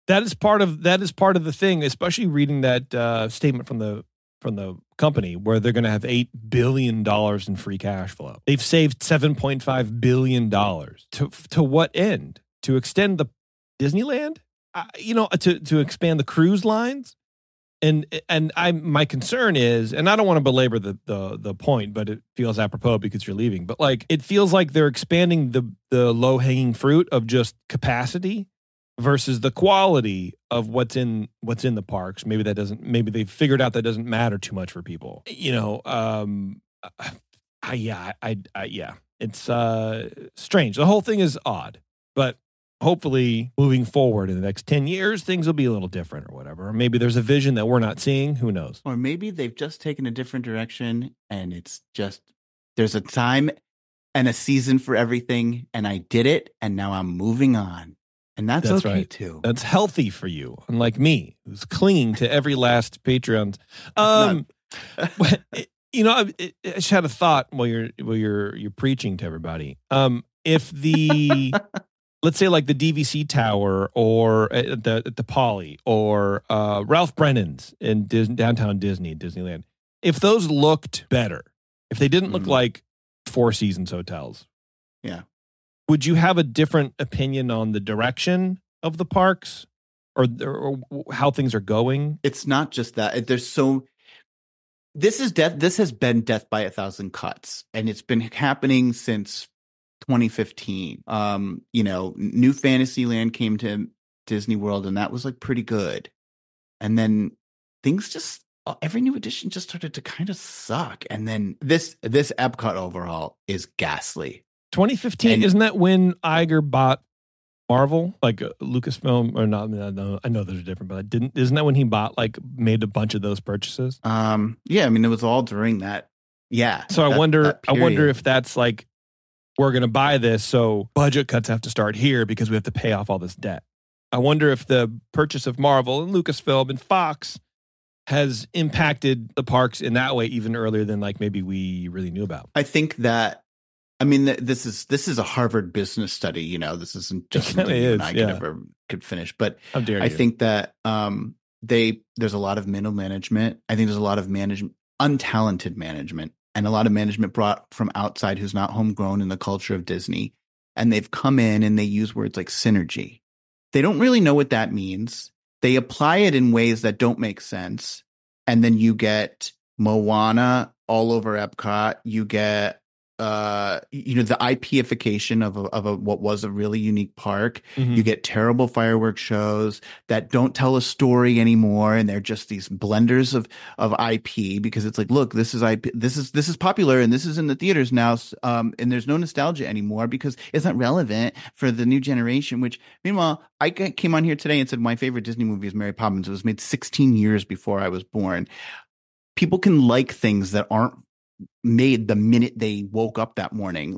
That is part of the thing, especially reading that statement from the company where they're going to have $8 billion in free cash flow. They've saved $7.5 billion. To what end? To extend the Disneyland? To expand the cruise lines? And my concern is, and I don't want to belabor the point, but it feels apropos because you're leaving. But like, it feels like they're expanding the low hanging fruit of just capacity versus the quality of what's in the parks. Maybe they've figured out that doesn't matter too much for people. It's strange. The whole thing is odd, but hopefully moving forward in the next 10 years, things will be a little different or whatever. Or maybe there's a vision that we're not seeing. Who knows? Or maybe they've just taken a different direction and it's just, there's a time and a season for everything. And I did it. And now I'm moving on. And that's okay, right, too. That's healthy for you, unlike me, who's clinging to every last Patreon. I just had a thought while you're preaching to everybody. If the let's say like the DVC Tower or at the Poly or Ralph Brennan's in downtown Disneyland, if those looked better, if they didn't look like Four Seasons hotels, yeah. Would you have a different opinion on the direction of the parks or how things are going? It's not just that. This has been death by 1,000 cuts, and it's been happening since 2015. New Fantasyland came to Disney World, and that was like pretty good. And then things just, every new edition just started to kind of suck. And then this Epcot overhaul is ghastly. 2015, isn't that when Iger bought Marvel, like Lucasfilm, or not? I know those are different, but isn't that when he made a bunch of those purchases? Yeah, I mean, it was all during that. Yeah. So I wonder if that's like, we're going to buy this, so budget cuts have to start here because we have to pay off all this debt. I wonder if the purchase of Marvel and Lucasfilm and Fox has impacted the parks in that way even earlier than like maybe we really knew about. I think that. I mean, this is a Harvard business study. This isn't just something you and I could finish. But I think that there's a lot of middle management. I think there's a lot of untalented management, and a lot of management brought from outside who's not homegrown in the culture of Disney. And they've come in and they use words like synergy. They don't really know what that means. They apply it in ways that don't make sense. And then you get Moana all over Epcot. You get the IP-ification of what was a really unique park. Mm-hmm. You get terrible fireworks shows that don't tell a story anymore, and they're just these blenders of IP because it's like, look, this is IP, this is popular, and this is in the theaters now, and there's no nostalgia anymore because it's not relevant for the new generation. Which, meanwhile, I came on here today and said my favorite Disney movie is Mary Poppins. It was made 16 years before I was born. People can like things that aren't made the minute they woke up that morning,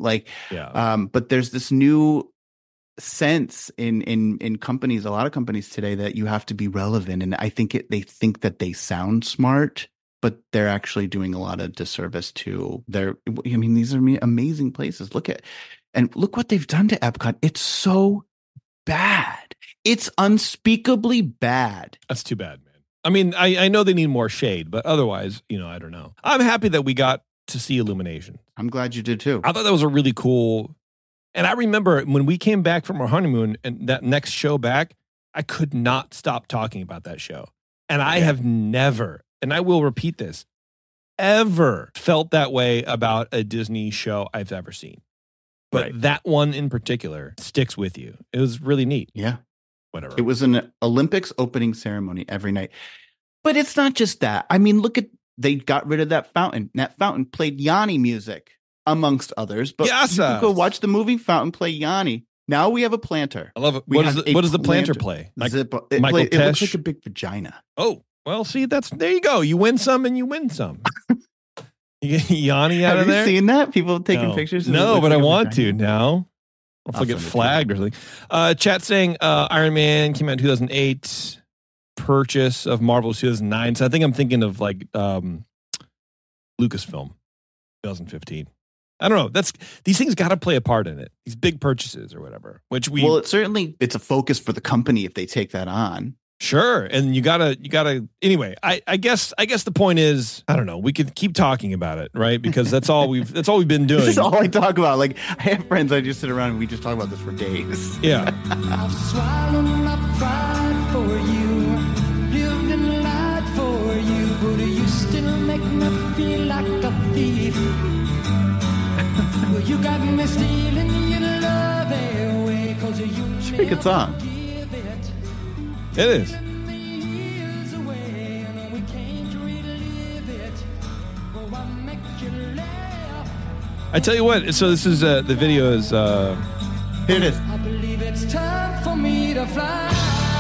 but there's this new sense in companies, a lot of companies today, that you have to be relevant, and I think they think that they sound smart, but they're actually doing a lot of disservice to these are amazing places. Look what they've done to Epcot. It's so bad. It's unspeakably bad. That's too bad, man. I mean, I know they need more shade, but otherwise, I don't know. I'm happy that we got to see Illumination. I'm glad you did too. I thought that was a really cool. And I remember when we came back from our honeymoon and that next show back, I could not stop talking about that show. And I have never, and I will repeat this, ever felt that way about a Disney show I've ever seen. But that one in particular sticks with you. It was really neat. Yeah. Whatever. It was an Olympics opening ceremony every night. But it's not just that. I mean, they got rid of that fountain. That fountain played Yanni music, amongst others. But you can go watch the movie Fountain play Yanni. Now we have a planter. I love it. What does the planter play? Like it looks like a big vagina. Oh, well, see, there you go. You win some and you win some. You get Yanni out of there. Have you seen that? People taking pictures? No, but I want to now. I'll get flagged or something. Chat saying Iron Man came out in 2008. Purchase of Marvel 2009. So I think I'm thinking of like Lucasfilm 2015. I don't know. These things got to play a part in it. These big purchases or whatever, well, it's a focus for the company if they take that on. Sure. And you gotta anyway, I guess the point is, I don't know, we could keep talking about it, right? Because that's all we've been doing. This is all I talk about. Like, I have friends, I just sit around and we just talk about this for days. Yeah. I've swallowed my pride for you, lived and lied for you, but you still make me feel like a thief. Well, you got me stealing your love away, 'cause you it's a pretty good song. It is. I tell you what, so this is the video is here it is. I believe it's time for me to fly.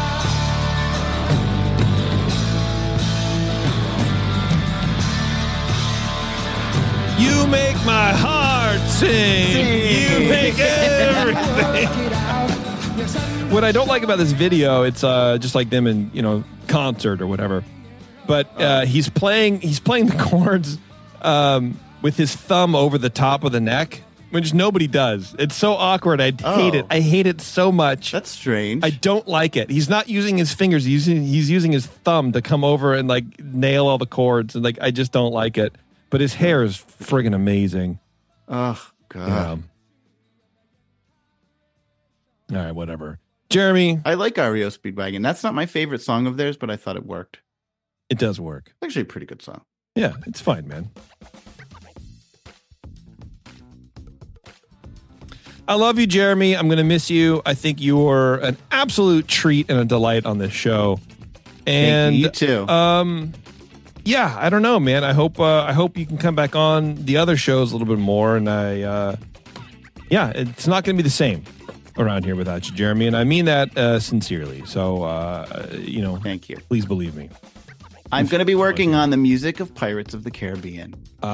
You make my heart sing. You make everything. What I don't like about this video, it's just like them in concert or whatever. But he's playing the chords with his thumb over the top of the neck, which nobody does. It's so awkward. I hate it. I hate it so much. That's strange. I don't like it. He's not using his fingers. He's using his thumb to come over and like nail all the chords. And I just don't like it. But his hair is friggin' amazing. Oh God. All right, whatever. Jeremy. I like REO Speedwagon. That's not my favorite song of theirs, but I thought it worked. It does work. It's actually a pretty good song. Yeah, it's fine, man. I love you, Jeremy. I'm going to miss you. I think you were an absolute treat and a delight on this show. And you too. Yeah, I don't know, man. I hope you can come back on the other shows a little bit more. And it's not going to be the same around here without you, Jeremy. And I mean that sincerely. So, thank you. Please believe me. I'm going to be working on the music of Pirates of the Caribbean.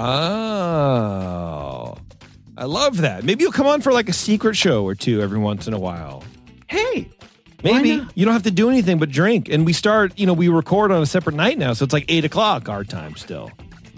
Oh, I love that. Maybe you'll come on for like a secret show or two every once in a while. Hey, maybe you don't have to do anything but drink. And we start, we record on a separate night now. So it's like 8:00 our time still.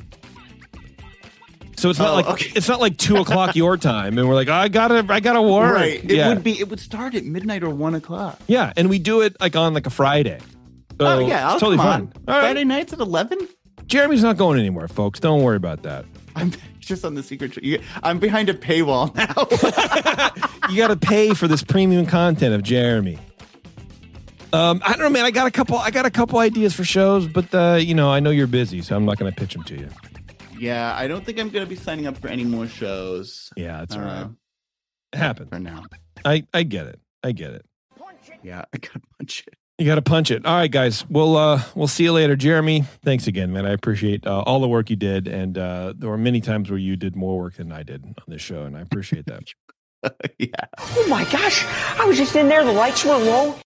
So it's not it's not like 2:00 your time. And we're like, I gotta work. Right. It would start at midnight or 1:00. Yeah. And we do it like on like a Friday. So I'll totally come fine. on. Friday nights at 11? Jeremy's not going anywhere, folks. Don't worry about that. I'm just on the secret show. I'm behind a paywall now. You got to pay for this premium content of Jeremy. I don't know, man. I got a couple ideas for shows, but I know you're busy, so I'm not going to pitch them to you. Yeah, I don't think I'm going to be signing up for any more shows. Yeah, that's all right. It happens for now. I get it. Yeah, I got to punch it. You got to punch it. All right, guys. We'll see you later. Jeremy, thanks again, man. I appreciate all the work you did. And there were many times where you did more work than I did on this show, and I appreciate that. Yeah. Oh, my gosh. I was just in there. The lights were low.